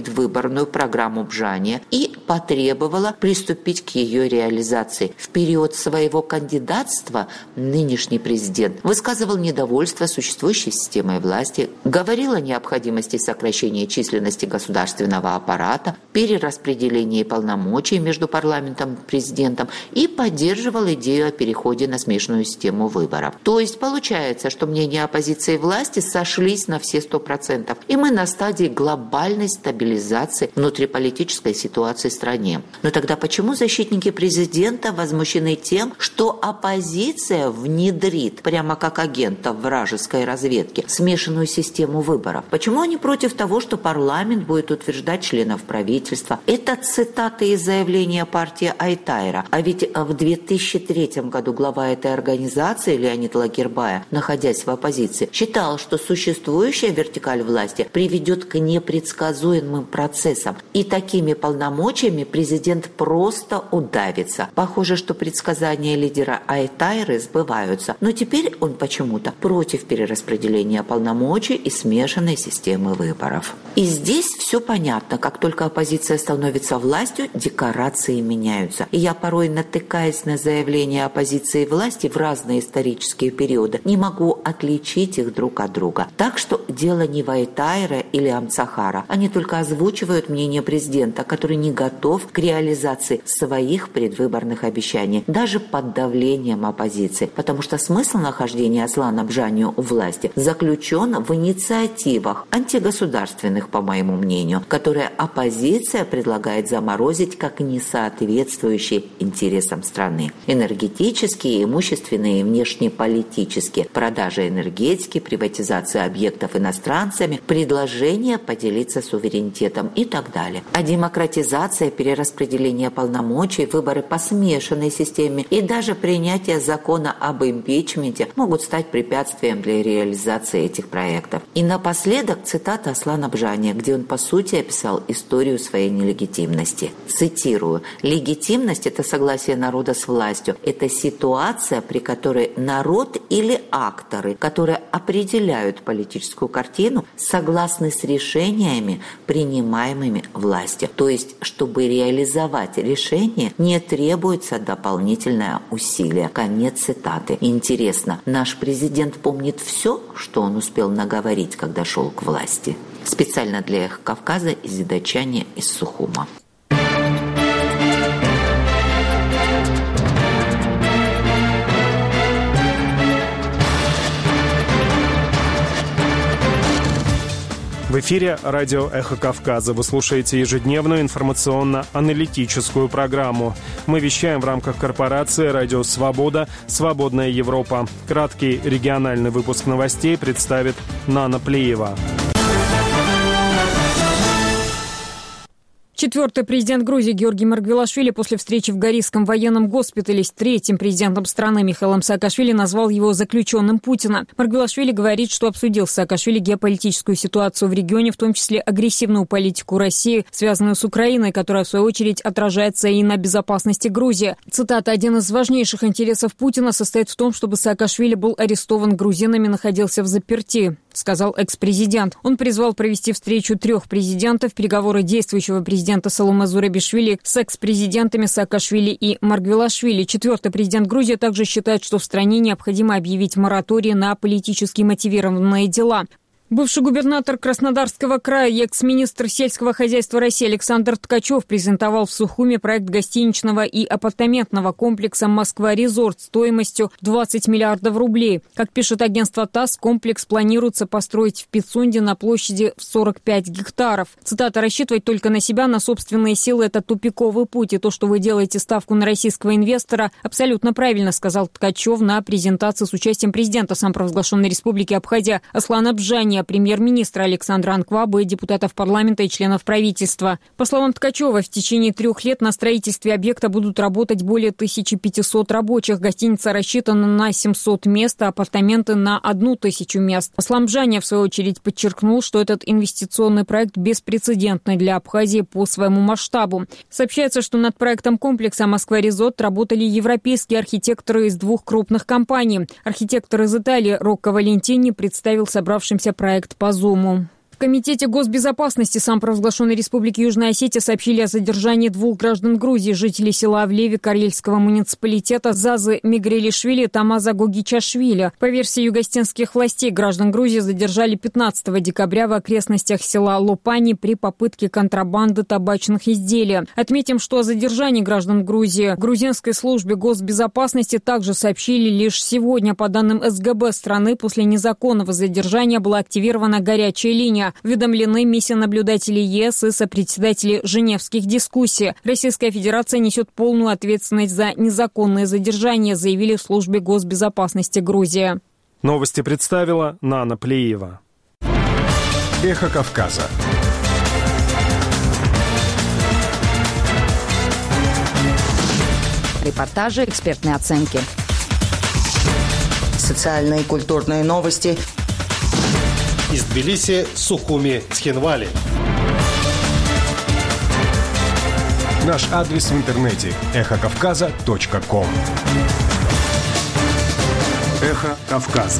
Speaker 13: предвыборную программу Бжания и потребовала приступить к ее реализации. В период своего кандидатства нынешний президент высказывал недовольство существующей системой власти, говорил о необходимости сокращения численности государственного аппарата, перераспределении полномочий между парламентом и президентом и поддерживал идею о переходе на смешанную систему выборов. То есть получается, что мнения оппозиции и власти сошлись на все сто процентов, и мы на стадии глобальной стабилизации внутриполитической ситуации в стране. Но тогда почему защитники президента возмущены тем, что оппозиция внедрит, прямо как агентов вражеской разведки, смешанную систему выборов? Почему они против того, что парламент будет утверждать членов правительства? Это цитаты из заявления партии Айтайра. А ведь в две тысячи третьем году глава этой организации Леонид Лагербая, находясь в оппозиции, считал, что существующая вертикаль власти приведет к непредсказуемым процессам. И такими полномочиями президент просто удавится. Похоже, что предсказания лидера Айтайры сбываются. Но теперь он почему-то против перераспределения полномочий и смешанной системы выборов. И здесь все понятно. Как только оппозиция становится властью, декорации меняются. И я порой, натыкаясь на заявления оппозиции и власти в разные исторические периоды, не могу отличить их друг от друга. Так что дело не в Айтайре или Амцахара. Они только озвучивают мнение президента, который не готов к реализации своих предвыборных обещаний, даже под давлением оппозиции. Потому что смысл нахождения Аслана Бжанию у власти заключен в инициативах антигосударственных, по моему мнению, которые оппозиция предлагает заморозить как несоответствующие интересам страны. Энергетические, имущественные и внешнеполитические, продажа энергетики, приватизация объектов иностранцами, предложение поделиться суверенитетом и так далее. А демократизация, перераспределение полномочий, выборы по смешанной системе и даже принятие закона об импичменте могут стать препятствием для реализации этих проектов. И напоследок цитата Аслана Бжания, где он по сути описал историю своей нелегитимности. Цитирую: «Легитимность – это согласие народа с властью. Это ситуация, при которой народ или акторы, которые определяют политическую картину, согласны с решениями, принимаемыми властью». То есть, чтобы реализовать решение, не требуется дополнительное усилие. Конец цитаты. Интересно, наш президент помнит все, что он успел наговорить, когда шел к власти? Специально для «Эхо Кавказа» из Дачани из Сухума.
Speaker 1: В эфире радио «Эхо Кавказа». Вы слушаете ежедневную информационно-аналитическую программу. Мы вещаем в рамках корпорации «Радио Свобода. Свободная Европа». Краткий региональный выпуск новостей представит Нана Плиева.
Speaker 2: Четвертый президент Грузии Георгий Маргвелашвили после встречи в Горийском военном госпитале с третьим президентом страны Михаилом Саакашвили назвал его заключенным Путина. Маргвелашвили говорит, что обсудил с Саакашвили геополитическую ситуацию в регионе, в том числе агрессивную политику России, связанную с Украиной, которая, в свою очередь, отражается и на безопасности Грузии. Цитата: «Один из важнейших интересов Путина состоит в том, чтобы Саакашвили был арестован грузинами, находился в заперти», сказал экс-президент. Он призвал провести встречу трех президентов, переговоры действующего президента Саломе Зурабишвили с экс-президентами Саакашвили и Маргвелашвили. Четвертый президент Грузии также считает, что в стране необходимо объявить мораторий на политически мотивированные дела. Бывший губернатор Краснодарского края и экс-министр сельского хозяйства России Александр Ткачев презентовал в Сухуме проект гостиничного и апартаментного комплекса «Москва-Резорт» стоимостью двадцать миллиардов рублей. Как пишет агентство ТАСС, комплекс планируется построить в Пицунде на площади в сорок пять гектаров. Цитата: «Рассчитывать только на себя, на собственные силы – это тупиковый путь, и то, что вы делаете ставку на российского инвестора, абсолютно правильно», сказал Ткачев на презентации с участием президента самопровозглашенной республики Абхазия Аслана Бжания, премьер-министра Александра Анкваба и депутатов парламента и членов правительства. По словам Ткачева, в течение трех лет на строительстве объекта будут работать более тысячи пятисот рабочих. Гостиница рассчитана на семьсот мест, а апартаменты на одну тысячу мест. Аслан Бжания, в свою очередь, подчеркнул, что этот инвестиционный проект беспрецедентный для Абхазии по своему масштабу. Сообщается, что над проектом комплекса «Москва-Резорт» работали европейские архитекторы из двух крупных компаний. Архитектор из Италии Рокко Валентини представил собравшимся проект по Зуму. В Комитете госбезопасности самопровозглашенной Республики Южная Осетия сообщили о задержании двух граждан Грузии, жителей села Авлеви Карельского муниципалитета Зазы Мигрелишвили и Тамаза Гогичашвили. По версии югостинских властей, граждан Грузии задержали пятнадцатого декабря в окрестностях села Лопани при попытке контрабанды табачных изделий. Отметим, что о задержании граждан Грузии в грузинской службе госбезопасности также сообщили лишь сегодня. По данным эс гэ бэ страны, после незаконного задержания была активирована горячая линия. Уведомлены миссия наблюдателей е эс и сопредседатели Женевских дискуссий. Российская Федерация несет полную ответственность за незаконное задержание, заявили в службе госбезопасности Грузии.
Speaker 1: Новости представила Нана Плиева.
Speaker 14: Эхо Кавказа.
Speaker 10: Репортажи, экспертные оценки.
Speaker 6: Социальные и культурные новости.
Speaker 8: Из Тбилиси, Сухуми, Цхинвали.
Speaker 14: Наш адрес в интернете эхо кавказа точка ком. Эхо Кавказа.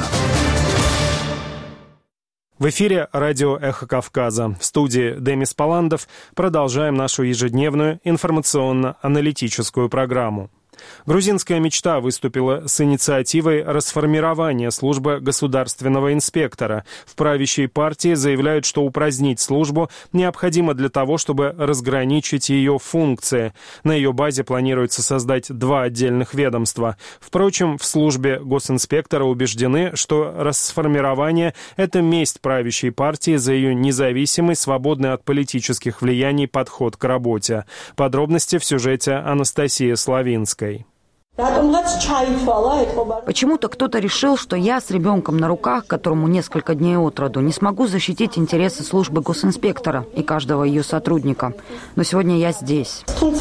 Speaker 1: В эфире радио «Эхо Кавказа». В студии Демис Паландов продолжаем нашу ежедневную информационно-аналитическую программу. Грузинская мечта выступила с инициативой расформирования службы государственного инспектора. В правящей партии заявляют, что упразднить службу необходимо для того, чтобы разграничить ее функции. На ее базе планируется создать два отдельных ведомства. Впрочем, в службе госинспектора убеждены, что расформирование – это месть правящей партии за ее независимый, свободный от политических влияний подход к работе. Подробности в сюжете Анастасии Славинской.
Speaker 10: Почему-то кто-то решил, что я с ребенком на руках, которому несколько дней от роду, не смогу защитить интересы службы госинспектора и каждого ее сотрудника. Но сегодня я здесь.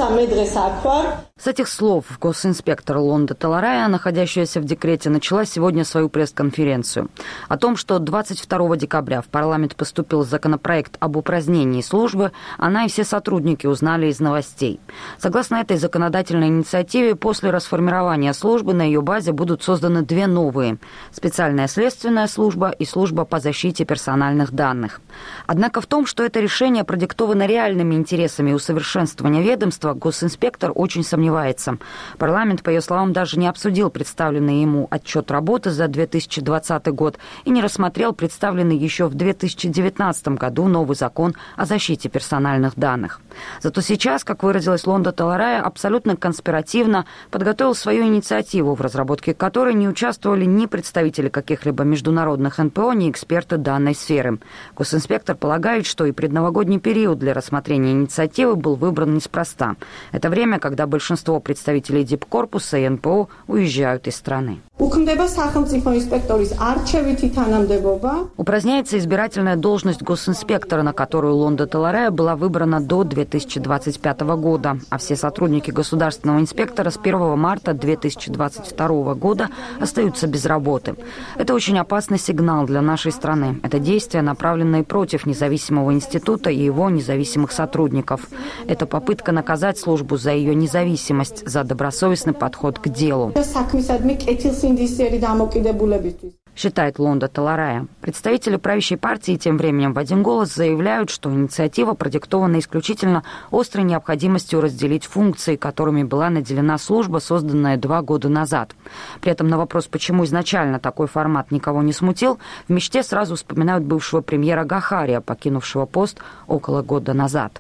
Speaker 10: С этих слов госинспектор Лонда Таларая, находящаяся в декрете, начала сегодня свою пресс-конференцию. О том, что двадцать второго декабря в парламент поступил законопроект об упразднении службы, она и все сотрудники узнали из новостей. Согласно этой законодательной инициативе, после расформирования службы на ее базе будут созданы две новые – специальная следственная служба и служба по защите персональных данных. Однако в том, что это решение продиктовано реальными интересами усовершенствования ведомства, госинспектор очень сомневается. Парламент, по ее словам, даже не обсудил представленный ему отчет работы за две тысячи двадцатый год и не рассмотрел представленный еще в две тысячи девятнадцатом году новый закон о защите персональных данных. Зато сейчас, как выразилась Лонда Таларая, абсолютно конспиративно подготовил свою инициативу, в разработке которой не участвовали ни представители каких-либо международных эн пэ о, ни эксперты данной сферы. Госинспектор полагает, что и предновогодний период для рассмотрения инициативы был выбран неспроста. Это время, когда большинство Большинство представителей дипкорпуса и эн пэ о уезжают из страны. Упраздняется избирательная должность госинспектора, на которую Лонда Таларая была выбрана до две тысячи двадцать пятого года, а все сотрудники государственного инспектора с первого марта две тысячи двадцать второго года остаются без работы. Это очень опасный сигнал для нашей страны. Это действия, направленные против независимого института и его независимых сотрудников. Это попытка наказать службу за ее независимость, за добросовестный подход к делу, считает Лонда Таларая. Представители правящей партии тем временем в один голос заявляют, что инициатива продиктована исключительно острой необходимостью разделить функции, которыми была наделена служба, созданная два года назад. При этом на вопрос, почему изначально такой формат никого не смутил, в мечте сразу вспоминают бывшего премьера Гахария, покинувшего пост около года назад.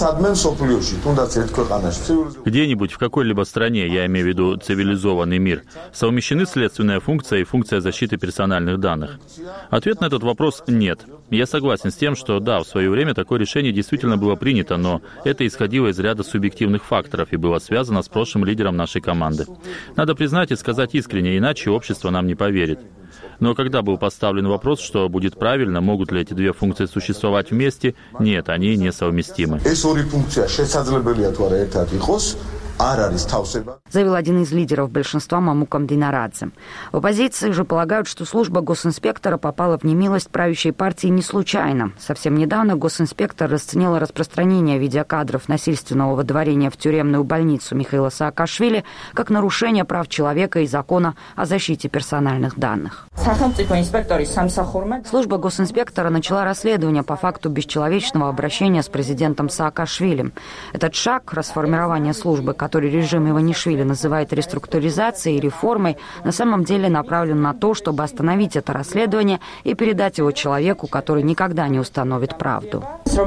Speaker 15: Где-нибудь в какой-либо стране, я имею в виду цивилизованный мир, совмещены следственная функция и функция защиты персональных данных? Ответ на этот вопрос – нет. Я согласен с тем, что да, в свое время такое решение действительно было принято, но это исходило из ряда субъективных факторов и было связано с прошлым лидером нашей команды. Надо признать и сказать искренне, иначе общество нам не поверит. Но когда был поставлен вопрос, что будет правильно, могут ли эти две функции существовать вместе, нет, они несовместимы.
Speaker 10: заявил один из лидеров большинства Мамукам Динарадзе. В оппозиции же полагают, что служба госинспектора попала в немилость правящей партии не случайно. Совсем недавно госинспектор расценила распространение видеокадров насильственного выдворения в тюремную больницу Михаила Саакашвили как нарушение прав человека и закона о защите персональных данных. Служба госинспектора начала расследование по факту бесчеловечного обращения с президентом Саакашвили. Этот шаг, расформирование службы, который режим Иванишвили называет реструктуризацией и реформой, на самом деле направлен на то, чтобы остановить это расследование и передать его человеку, который никогда не установит правду.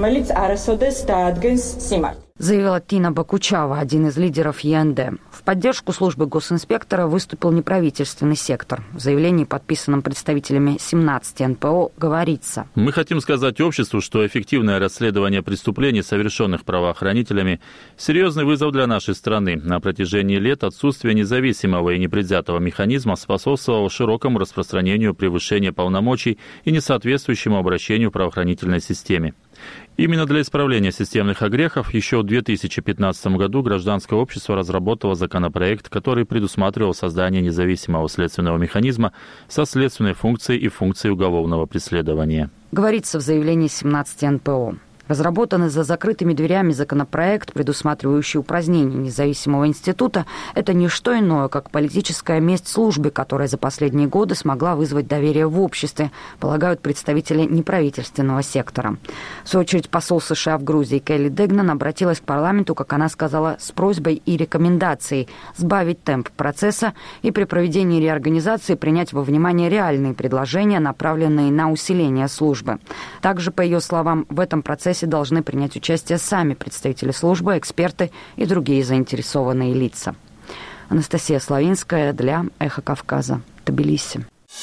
Speaker 10: Заявила Тина Бакучава, один из лидеров ЕНД. В поддержку службы госинспектора выступил неправительственный сектор. В заявлении, подписанном представителями семнадцати эн пэ о, говорится:
Speaker 15: «Мы хотим сказать обществу, что эффективное расследование преступлений, совершенных правоохранителями, серьезный вызов для нашей страны. На протяжении лет отсутствие независимого и непредвзятого механизма способствовало широкому распространению превышения полномочий и несоответствующему обращению в правоохранительной системе. Именно для исправления системных огрехов еще в две тысячи пятнадцатом году гражданское общество разработало законопроект, который предусматривал создание независимого следственного механизма со следственной функцией и функцией уголовного преследования»,
Speaker 10: говорится в заявлении семнадцати эн пэ о. Разработанный за закрытыми дверями законопроект, предусматривающий упразднение независимого института, это не что иное, как политическая месть службе, которая за последние годы смогла вызвать доверие в обществе, полагают представители неправительственного сектора. В свою очередь, посол США в Грузии Келли Дегнан обратилась к парламенту, как она сказала, с просьбой и рекомендацией сбавить темп процесса и при проведении реорганизации принять во внимание реальные предложения, направленные на усиление службы. Также, по ее словам, в этом процессе должны принять участие сами представители службы, эксперты и другие заинтересованные лица. Анастасия Славинская для «Эхо Кавказа», Тбилиси.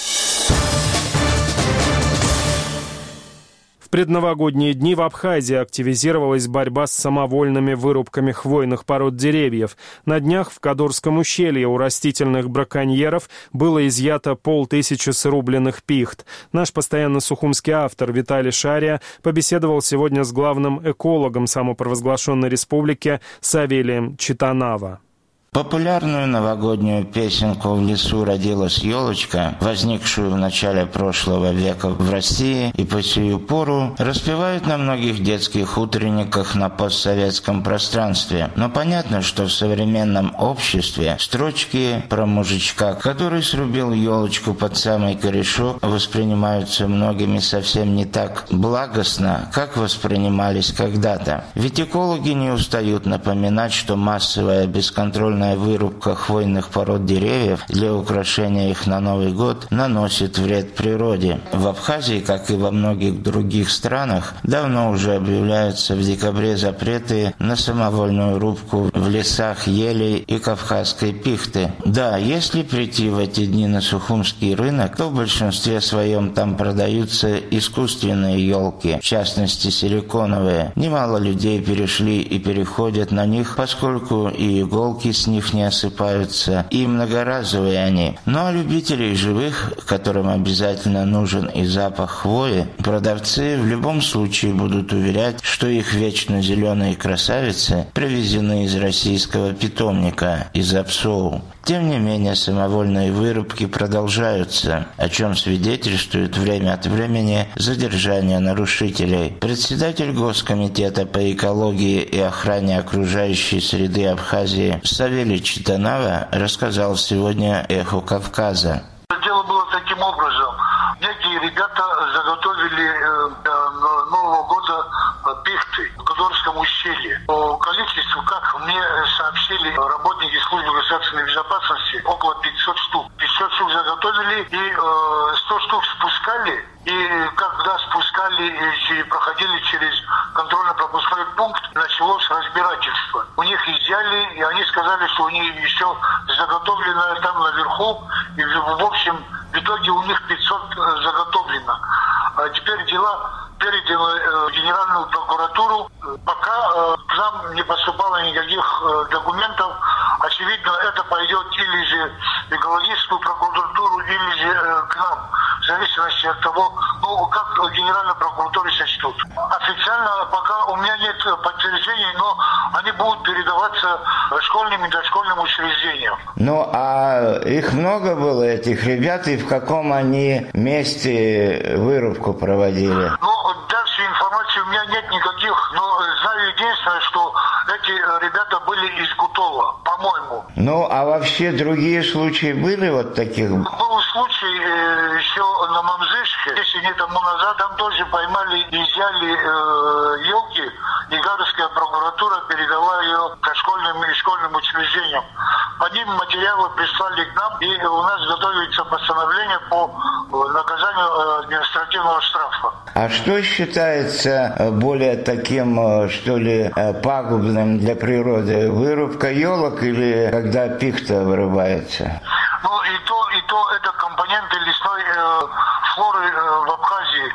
Speaker 1: В предновогодние дни в Абхазии активизировалась борьба с самовольными вырубками хвойных пород деревьев. На днях в Кадорском ущелье у растительных браконьеров было изъято полтысячи срубленных пихт. Наш постоянно сухумский автор Виталий Шария побеседовал сегодня с главным экологом самопровозглашенной республики Савелием Читанава.
Speaker 16: Популярную новогоднюю песенку «В лесу родилась елочка», возникшую в начале прошлого века в России и по сию пору, распевают на многих детских утренниках на постсоветском пространстве. Но понятно, что в современном обществе строчки про мужичка, который срубил елочку под самый корешок, воспринимаются многими совсем не так благостно, как воспринимались когда-то. Ведь экологи не устают напоминать, что массовая бесконтрольная вырубка хвойных пород деревьев для украшения их на Новый год наносит вред природе. В Абхазии, как и во многих других странах, давно уже объявляются в декабре запреты на самовольную рубку в лесах ели и кавказской пихты. Да, если прийти в эти дни на Сухумский рынок, то в большинстве своем там продаются искусственные елки, в частности силиконовые. Немало людей перешли и переходят на них, поскольку и иголки с них не осыпаются, и многоразовые они. Ну а любителей живых, которым обязательно нужен и запах хвои, продавцы в любом случае будут уверять, что их вечно зеленые красавицы привезены из российского питомника, из Апсоу. Тем не менее, самовольные вырубки продолжаются, о чем свидетельствует время от времени задержание нарушителей. Председатель Госкомитета по экологии и охране окружающей среды Абхазии Савелий Читанава рассказал сегодня «Эхо Кавказа».
Speaker 17: Дело было таким образом. Некие ребята заготовили э, Нового года пихты в Кадорском ущелье. По количеству, как мне сообщили работники службы государственной безопасности, около пятисот штук. пятьсот штук заготовили и э, сто штук спускали. И когда спускали и проходили через контрольно-пропускной пункт, началось разбирательство. У них изъяли, и они сказали, что у них еще заготовлено там наверху. И в общем, в итоге у них пятьсот заготовлено. А теперь дела переданы в Генеральную прокуратуру. Пока к нам не поступало никаких документов. Очевидно, это пойдет или же в экологическую прокуратуру, или же к нам. В зависимости от того, ну, как Генеральная прокуратура сочтут. Официально пока у меня нет подтверждений, но они будут передаваться школьным
Speaker 16: Их много было, этих ребят, и в каком они месте вырубку проводили?
Speaker 17: Ну, дальше информации у меня нет никаких, но знаю единственное, что эти ребята были из Гутова, по-моему.
Speaker 16: Ну, а вообще другие случаи были вот таких?
Speaker 17: Был случай э, еще на Мамзышке, десять дней тому назад, там тоже поймали и взяли э, елки, и Гаровская прокуратура передала ее к школьным и школьным учреждениям. По ним материалы прислали к нам, и у нас готовится постановление по наказанию административного штрафа.
Speaker 16: А что считается более таким, что ли, пагубным для природы? Вырубка елок или когда пихта вырубается?
Speaker 17: Ну и то, и то это компоненты лесной э, флоры э, в Абхазии.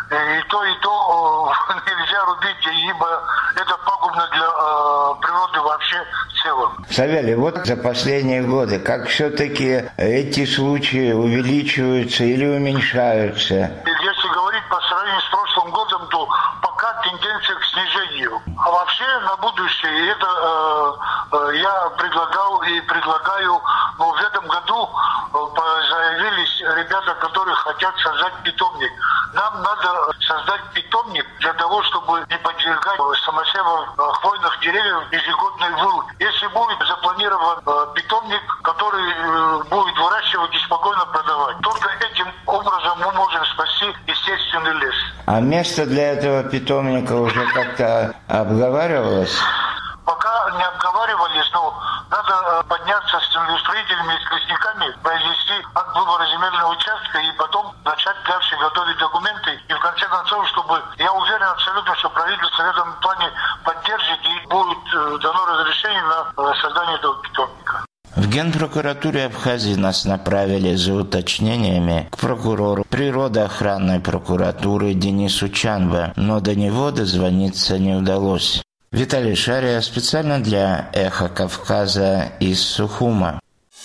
Speaker 17: И то, и то э, нельзя рубить, ибо это пагубно для э, природы вообще в целом.
Speaker 16: Савелий, вот за последние годы, как все-таки эти случаи увеличиваются или уменьшаются?
Speaker 17: Если говорить по сравнению с прошлым годом, то пока тенденция к снижению. А вообще на будущее это э, э, я предлагал и предлагаю, но в этом году э, заявились ребята, которые хотят создать питомник. Нам надо создать питомник для того, чтобы не подвергать самосевам хвойных деревьев ежегодной вырубке. Если будет запланирован э, питомник, который э, будет выращивать и спокойно продавать, только этим образом мы можем спасти естественный лес.
Speaker 16: А место для этого питомника уже как-то обговаривалось?
Speaker 17: Пока не обговаривались, но надо подняться с землеустроителями и с лесниками, произвести акт выбора земельного участка и потом начать дальше готовить документы. И в конце концов, чтобы, я уверен абсолютно, что правительство в этом плане поддержит и будет дано разрешение на создание этого питомника.
Speaker 16: В Генпрокуратуре Абхазии нас направили за уточнениями к прокурору природоохранной прокуратуры Денису Чанбе, но до него дозвониться не удалось. Виталий Шария специально для «Эхо Кавказа» из Сухума.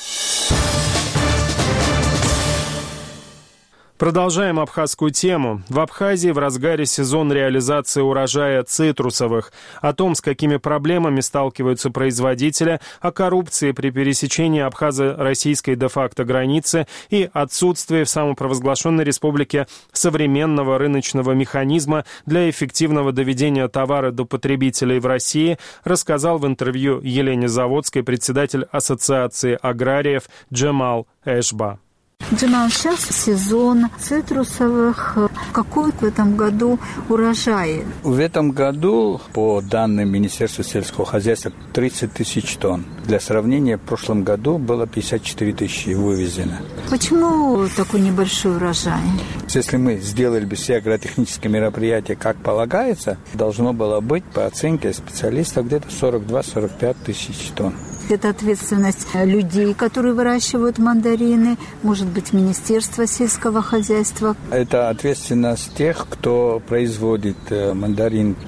Speaker 1: Продолжаем абхазскую тему. В Абхазии в разгаре сезон реализации урожая цитрусовых. О том, с какими проблемами сталкиваются производители, о коррупции при пересечении абхазо-российской де-факто границы и отсутствии в самопровозглашенной республике современного рыночного механизма для эффективного доведения товара до потребителей в России, рассказал в интервью Елене Заводской председатель Ассоциации аграриев Джемал Эшба.
Speaker 18: Джемал, сейчас сезон цитрусовых. Какой в этом году урожай?
Speaker 19: В этом году, по данным Министерства сельского хозяйства, тридцать тысяч тонн. Для сравнения, в прошлом году было пятьдесят четыре тысячи вывезено.
Speaker 18: Почему такой небольшой урожай?
Speaker 19: Если мы сделали бы все агротехнические мероприятия, как полагается, должно было быть, по оценке специалистов, где-то сорок два - сорок пять тысяч тонн.
Speaker 18: Это ответственность людей, которые выращивают мандарины, может быть, Министерство сельского хозяйства.
Speaker 19: Это ответственность тех, кто производит мандарин.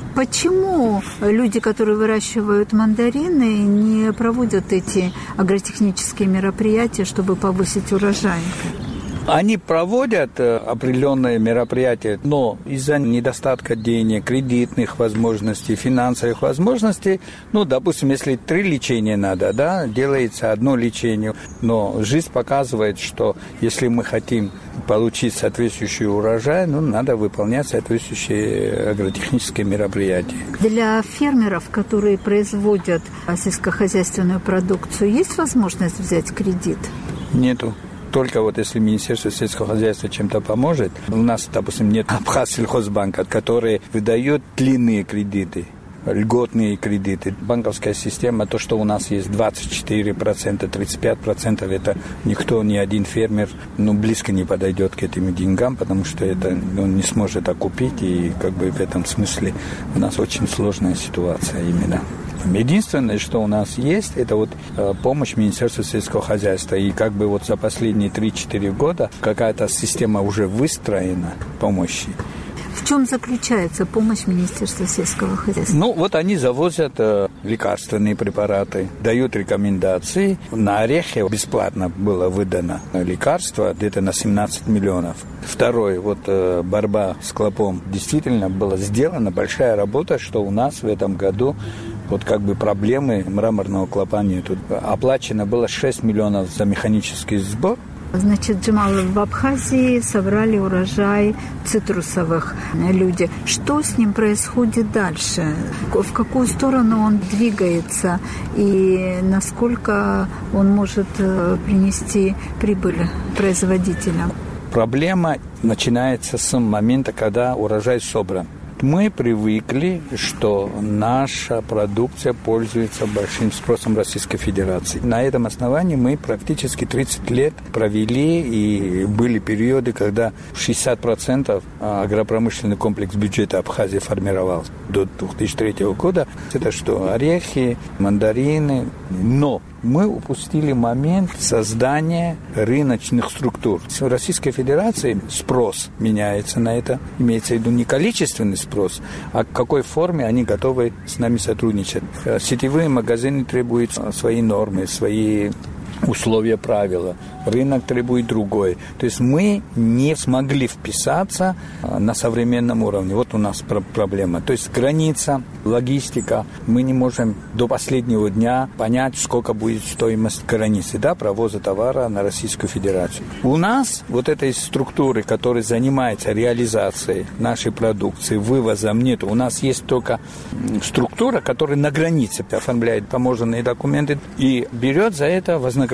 Speaker 18: Почему люди, которые выращивают мандарины, не проводят эти агротехнические мероприятия, чтобы повысить урожай?
Speaker 19: Они проводят определенные мероприятия, но из-за недостатка денег, кредитных возможностей, финансовых возможностей, ну, допустим, если три лечения надо, да, делается одно лечение. Но жизнь показывает, что если мы хотим получить соответствующий урожай, ну, надо выполнять соответствующие агротехнические мероприятия.
Speaker 18: Для фермеров, которые производят сельскохозяйственную продукцию, есть возможность взять кредит?
Speaker 19: Нету. Только вот если Министерство сельского хозяйства чем-то поможет, у нас, допустим, нет Абхазсельхозбанка, который выдает длинные кредиты, льготные кредиты. Банковская система, то, что у нас есть двадцать четыре процента, тридцать пять процентов, это никто, ни один фермер, ну, близко не подойдет к этим деньгам, потому что это он не сможет окупить, и как бы в этом смысле у нас очень сложная ситуация именно. Единственное, что у нас есть, это вот э, помощь Министерства сельского хозяйства. И как бы вот за последние три-четыре года какая-то система уже выстроена помощи.
Speaker 18: В чем заключается помощь Министерства сельского хозяйства?
Speaker 19: Ну, вот они завозят э, лекарственные препараты, дают рекомендации. На Орехе бесплатно было выдано лекарство где-то на семнадцать миллионов. Второе, вот э, борьба с клопом. Действительно была сделана большая работа, что у нас в этом году вот как бы проблемы мраморного клапана. Тут оплачено было шесть миллионов за механический сбор.
Speaker 18: Значит, Джамал, в Абхазии собрали урожай цитрусовых люди. Что с ним происходит дальше? В какую сторону он двигается? И насколько он может принести прибыль производителям?
Speaker 19: Проблема начинается с момента, когда урожай собран. Мы привыкли, что наша продукция пользуется большим спросом Российской Федерации. На этом основании мы практически тридцать лет провели, и были периоды, когда шестьдесят процентов агропромышленный комплекс бюджета Абхазии формировался до две тысячи третьего года. Это что? Орехи, мандарины. Но мы упустили момент создания рыночных структур. В Российской Федерации спрос меняется на это. Имеется в виду не количественный спрос, а в какой форме они готовы с нами сотрудничать. Сетевые магазины требуют свои нормы, свои условия, правила. Рынок требует другое. То есть мы не смогли вписаться на современном уровне. Вот у нас проблема. То есть граница, логистика. Мы не можем до последнего дня понять, сколько будет стоимость границы, да, провоза товара на Российскую Федерацию. У нас вот этой структуры, которая занимается реализацией нашей продукции, вывозом, нет. У нас есть только структура, которая на границе оформляет таможенные документы и берет за это вознаграждение.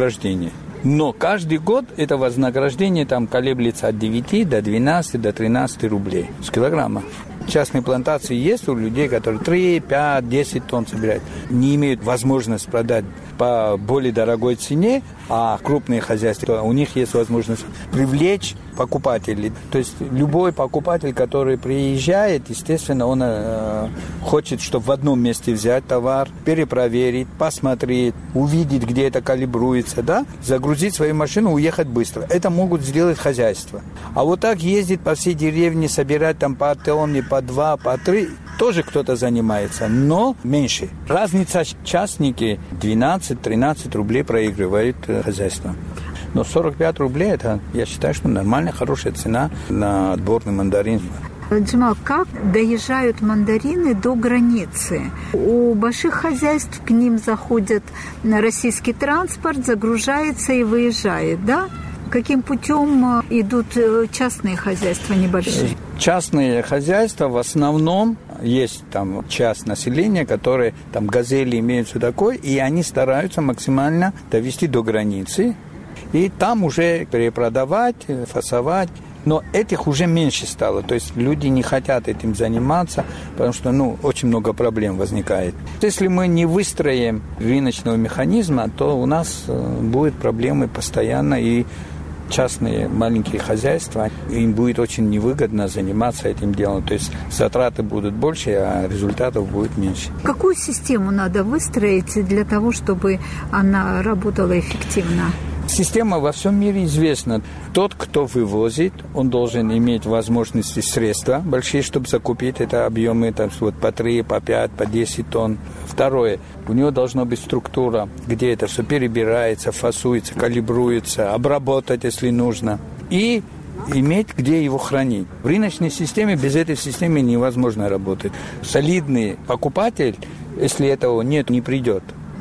Speaker 19: Но каждый год это вознаграждение там колеблется от девяти до двенадцати, до тринадцати рублей с килограмма. Частные плантации есть у людей, которые три, пять, десять тонн собирают. Не имеют возможности продать по более дорогой цене, а крупные хозяйства, у них есть возможность привлечь покупателей. То есть любой покупатель, который приезжает, естественно, он э, хочет, чтобы в одном месте взять товар, перепроверить, посмотреть, увидеть, где это калибруется, да, загрузить свою машину, уехать быстро. Это могут сделать хозяйства. А вот так ездить по всей деревне, собирать там по тонне, по два, по три, тоже кто-то занимается, но меньше. Разница частники двенадцать-тринадцать рублей проигрывает хозяйство. Но сорок пять рублей, это, я считаю, что нормальная, хорошая цена на отборный мандарин.
Speaker 18: Джамал, как доезжают мандарины до границы? У больших хозяйств к ним заходит российский транспорт, загружается и выезжает, да? Каким путем идут частные хозяйства небольшие?
Speaker 19: Частные хозяйства в основном есть там часть населения, которые там газели имеют все такое, и они стараются максимально довести до границы, и там уже перепродавать, фасовать. Но этих уже меньше стало. То есть люди не хотят этим заниматься, потому что ну, очень много проблем возникает. Если мы не выстроим рыночного механизма, то у нас будут проблемы постоянно, и частные маленькие хозяйства, им будет очень невыгодно заниматься этим делом. То есть затраты будут больше, а результатов будет меньше.
Speaker 18: Какую систему надо выстроить для того, чтобы она работала эффективно?
Speaker 19: Система во всем мире известна. Тот, кто вывозит, он должен иметь возможности, средства большие, чтобы закупить это объемы там, вот, по три, по пять, по десять тонн. Второе, у него должна быть структура, где это все перебирается, фасуется, калибруется, обработать, если нужно. И иметь, где его хранить. В рыночной системе без этой системы невозможно работать. Солидный покупатель, если этого нет, не придет.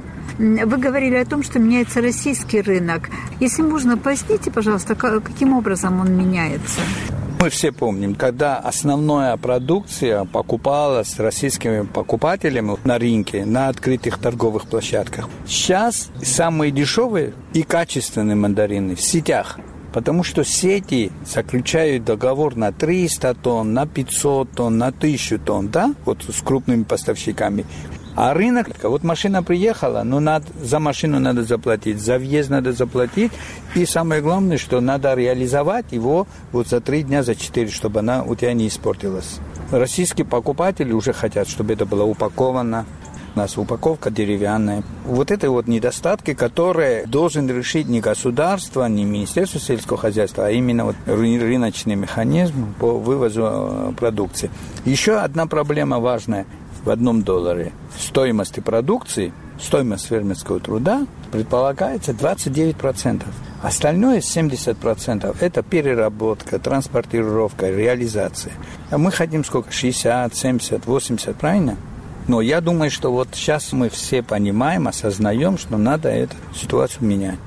Speaker 18: Вы говорили о том, что меняется российский рынок. Если можно, поясните, пожалуйста, каким образом он меняется?
Speaker 19: Мы все помним, когда основная продукция покупалась российскими покупателями на рынке, на открытых торговых площадках. Сейчас самые дешевые и качественные мандарины в сетях. Потому что сети заключают договор на триста тонн, на пятьсот тонн, на тысячу тонн, да, вот с крупными поставщиками. А рынок, вот машина приехала, но надо, за машину надо заплатить, за въезд надо заплатить. И самое главное, что надо реализовать его вот за три дня, за четыре, чтобы она у тебя не испортилась. Российские покупатели уже хотят, чтобы это было упаковано. У нас упаковка деревянная. Вот это вот недостатки, которые должен решить не государство, не Министерство сельского хозяйства, а именно вот рыночный механизм по вывозу продукции. Еще одна проблема важная. В одном долларе стоимости продукции, стоимость фермерского труда предполагается двадцать девять процентов. Остальное семьдесят процентов это переработка, транспортировка, реализация. А мы хотим сколько? шестьдесят, семьдесят, восемьдесят, правильно? Но я думаю, что вот сейчас мы все понимаем, осознаем, что надо эту ситуацию менять.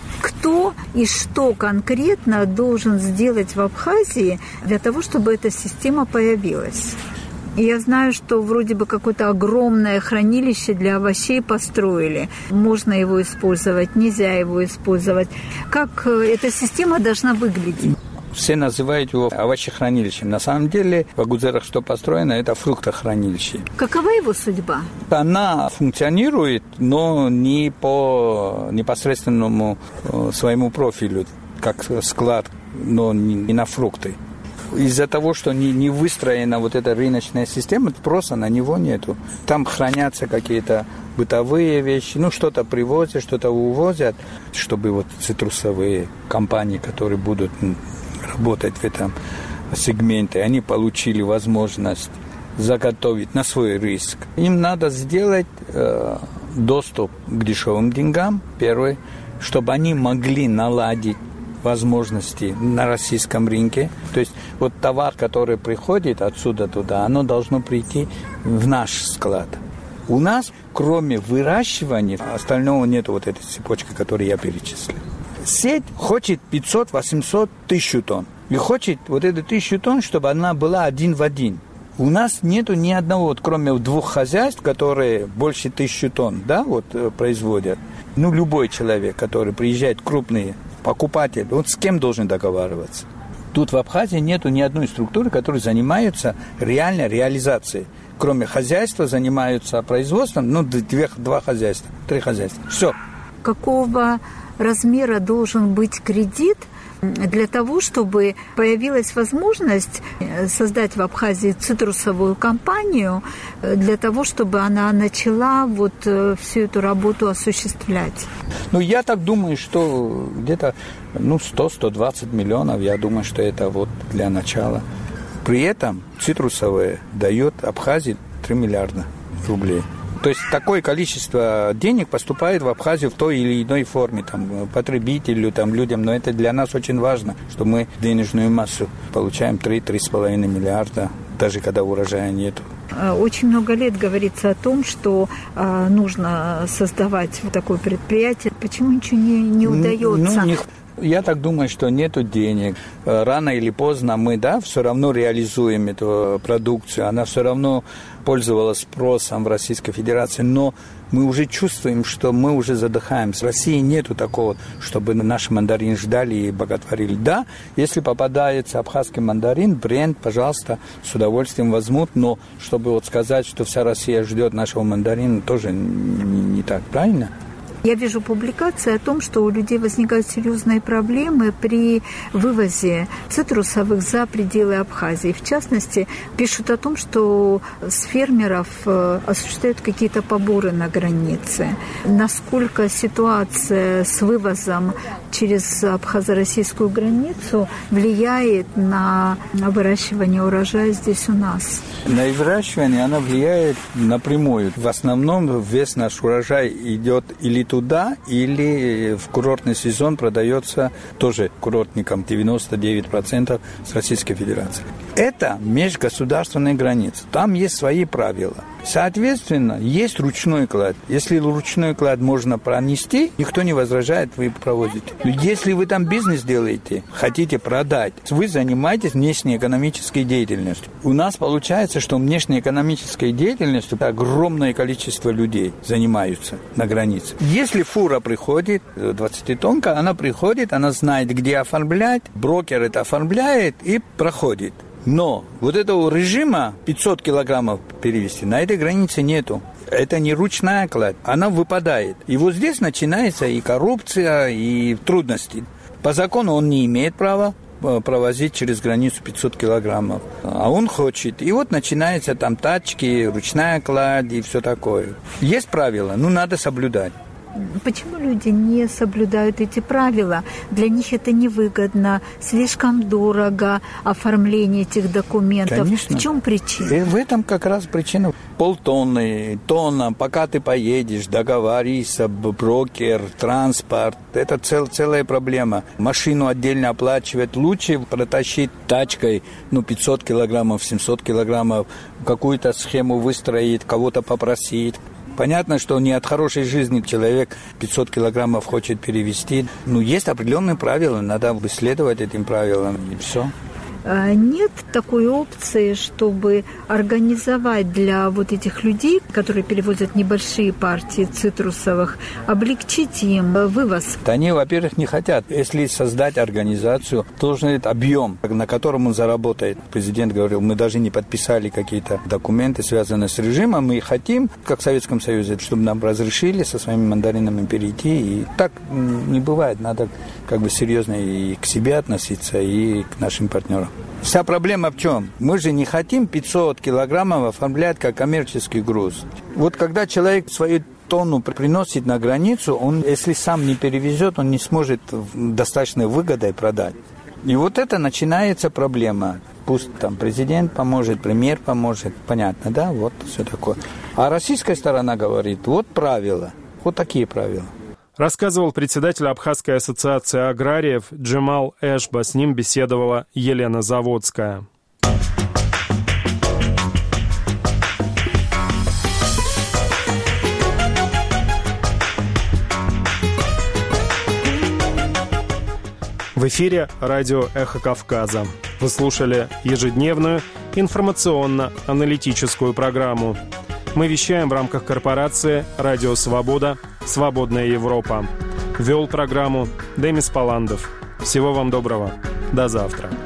Speaker 18: Кто и что конкретно должен сделать в Абхазии для того, чтобы эта система появилась? Я знаю, что вроде бы какое-то огромное хранилище для овощей построили. Можно его использовать, нельзя его использовать. Как эта система должна выглядеть?
Speaker 19: Все называют его овощехранилищем. На самом деле в Агудзерах что построено, это фруктохранилище.
Speaker 18: Какова его судьба?
Speaker 19: Она функционирует, но не по непосредственному своему профилю, как склад, но не на фрукты. Из-за того, что не, не выстроена вот эта рыночная система, спроса на него нету. Там хранятся какие-то бытовые вещи, ну, что-то привозят, что-то увозят, чтобы вот цитрусовые компании, которые будут работать в этом сегменте, они получили возможность заготовить на свой риск. Им надо сделать э, доступ к дешевым деньгам, первый, чтобы они могли наладить возможности на российском рынке. То есть вот товар, который приходит отсюда туда, оно должно прийти в наш склад. У нас, кроме выращивания, остального нет вот этой цепочки, которую я перечислил. Сеть хочет пятьсот, восемьсот, тысячу тонн. И хочет вот эту тысячу тонн, чтобы она была один в один. У нас нету ни одного, вот, кроме двух хозяйств, которые больше тысячи тонн, да, вот, производят. Ну, любой человек, который приезжает, крупный покупатель, он с кем должен договариваться? Тут в Абхазии нету ни одной структуры, которая занимается реальной реализацией. Кроме хозяйства занимаются производством, ну, две, два хозяйства, три хозяйства. Все.
Speaker 18: Какого размера должен быть кредит для того, чтобы появилась возможность создать в Абхазии цитрусовую компанию, для того, чтобы она начала вот всю эту работу осуществлять?
Speaker 19: Ну, я так думаю, что где-то ну, сто - сто двадцать миллионов, я думаю, что это вот для начала. При этом цитрусовые дает Абхазии три миллиарда рублей. То есть такое количество денег поступает в Абхазию в той или иной форме, там, потребителю, там, людям. Но это для нас очень важно, что мы денежную массу получаем три - три с половиной миллиарда, даже когда урожая нет.
Speaker 18: Очень много лет говорится о том, что а, нужно создавать вот такое предприятие. Почему ничего не, не удается?
Speaker 19: Ну, не... Я так думаю, что нету денег. Рано или поздно мы, да, все равно реализуем эту продукцию. Она все равно пользовалась спросом в Российской Федерации. Но мы уже чувствуем, что мы уже задыхаемся. В России нету такого, чтобы наш мандарин ждали и боготворили. Да, если попадается абхазский мандарин, бренд, пожалуйста, с удовольствием возьмут. Но чтобы вот сказать, что вся Россия ждет нашего мандарина, тоже не, не так, правильно?
Speaker 18: Я вижу публикации о том, что у людей возникают серьезные проблемы при вывозе цитрусовых за пределы Абхазии. В частности, пишут о том, что с фермеров осуществляют какие-то поборы на границе. Насколько ситуация с вывозом через абхазо-российскую границу влияет на выращивание урожая здесь у нас?
Speaker 19: На выращивание она влияет напрямую. В основном весь наш урожай идет или туда, или в курортный сезон продается тоже курортникам девяносто девять процентов с Российской Федерации. Это межгосударственная граница. Там есть свои правила. Соответственно, есть ручной клад. Если ручной клад можно пронести, никто не возражает, вы проводите. Если вы там бизнес делаете, хотите продать, вы занимаетесь внешнеэкономической деятельностью. У нас получается, что внешнеэкономической деятельностью огромное количество людей занимаются на границе. Если фура приходит, двадцатитонка, она приходит, она знает, где оформлять, брокер это оформляет и проходит. Но вот этого режима пятьсот килограммов перевести на этой границе нету. Это не ручная кладь, она выпадает. И вот здесь начинается и коррупция, и трудности. По закону он не имеет права провозить через границу пятьсот килограммов. А он хочет. И вот начинаются там тачки, ручная кладь и все такое. Есть правила, ну надо соблюдать.
Speaker 18: Почему люди не соблюдают эти правила? Для них это невыгодно, слишком дорого оформление этих документов.
Speaker 19: Конечно.
Speaker 18: В чем причина?
Speaker 19: И в этом как раз причина. Полтонны, тонна, пока ты поедешь, договоришься, брокер, транспорт. Это цел, целая проблема. Машину отдельно оплачивать. Лучше протащить тачкой ну, пятьсот килограммов, семьсот килограммов, какую-то схему выстроить, кого-то попросить. Понятно, что не от хорошей жизни человек пятьсот килограммов хочет перевести. Но есть определенные правила, надо следовать этим правилам, и все.
Speaker 18: Нет такой опции, чтобы организовать для вот этих людей, которые перевозят небольшие партии цитрусовых, облегчить им вывоз?
Speaker 19: Они, во-первых, не хотят. Если создать организацию, должен быть объем, на котором он заработает. Президент говорил, мы даже не подписали какие-то документы, связанные с режимом. Мы хотим, как в Советском Союзе, чтобы нам разрешили со своими мандаринами перейти. И так не бывает. Надо как бы серьезно и к себе относиться, и к нашим партнерам. Вся проблема в чем? Мы же не хотим пятьсот килограммов оформлять как коммерческий груз. Вот когда человек свою тонну приносит на границу, он, если сам не перевезет, он не сможет достаточной выгодой продать. И вот это начинается проблема. Пусть там президент поможет, премьер поможет. Понятно, да? Вот все такое. А российская сторона говорит, вот правила, вот такие правила.
Speaker 1: Рассказывал председатель Абхазской ассоциации аграриев Джемал Эшба. С ним беседовала Елена Заводская. В эфире радио «Эхо Кавказа». Вы слушали ежедневную информационно-аналитическую программу. Мы вещаем в рамках корпорации «Радио Свобода. Свободная Европа». Вел программу Демис Паландов. Всего вам доброго. До завтра.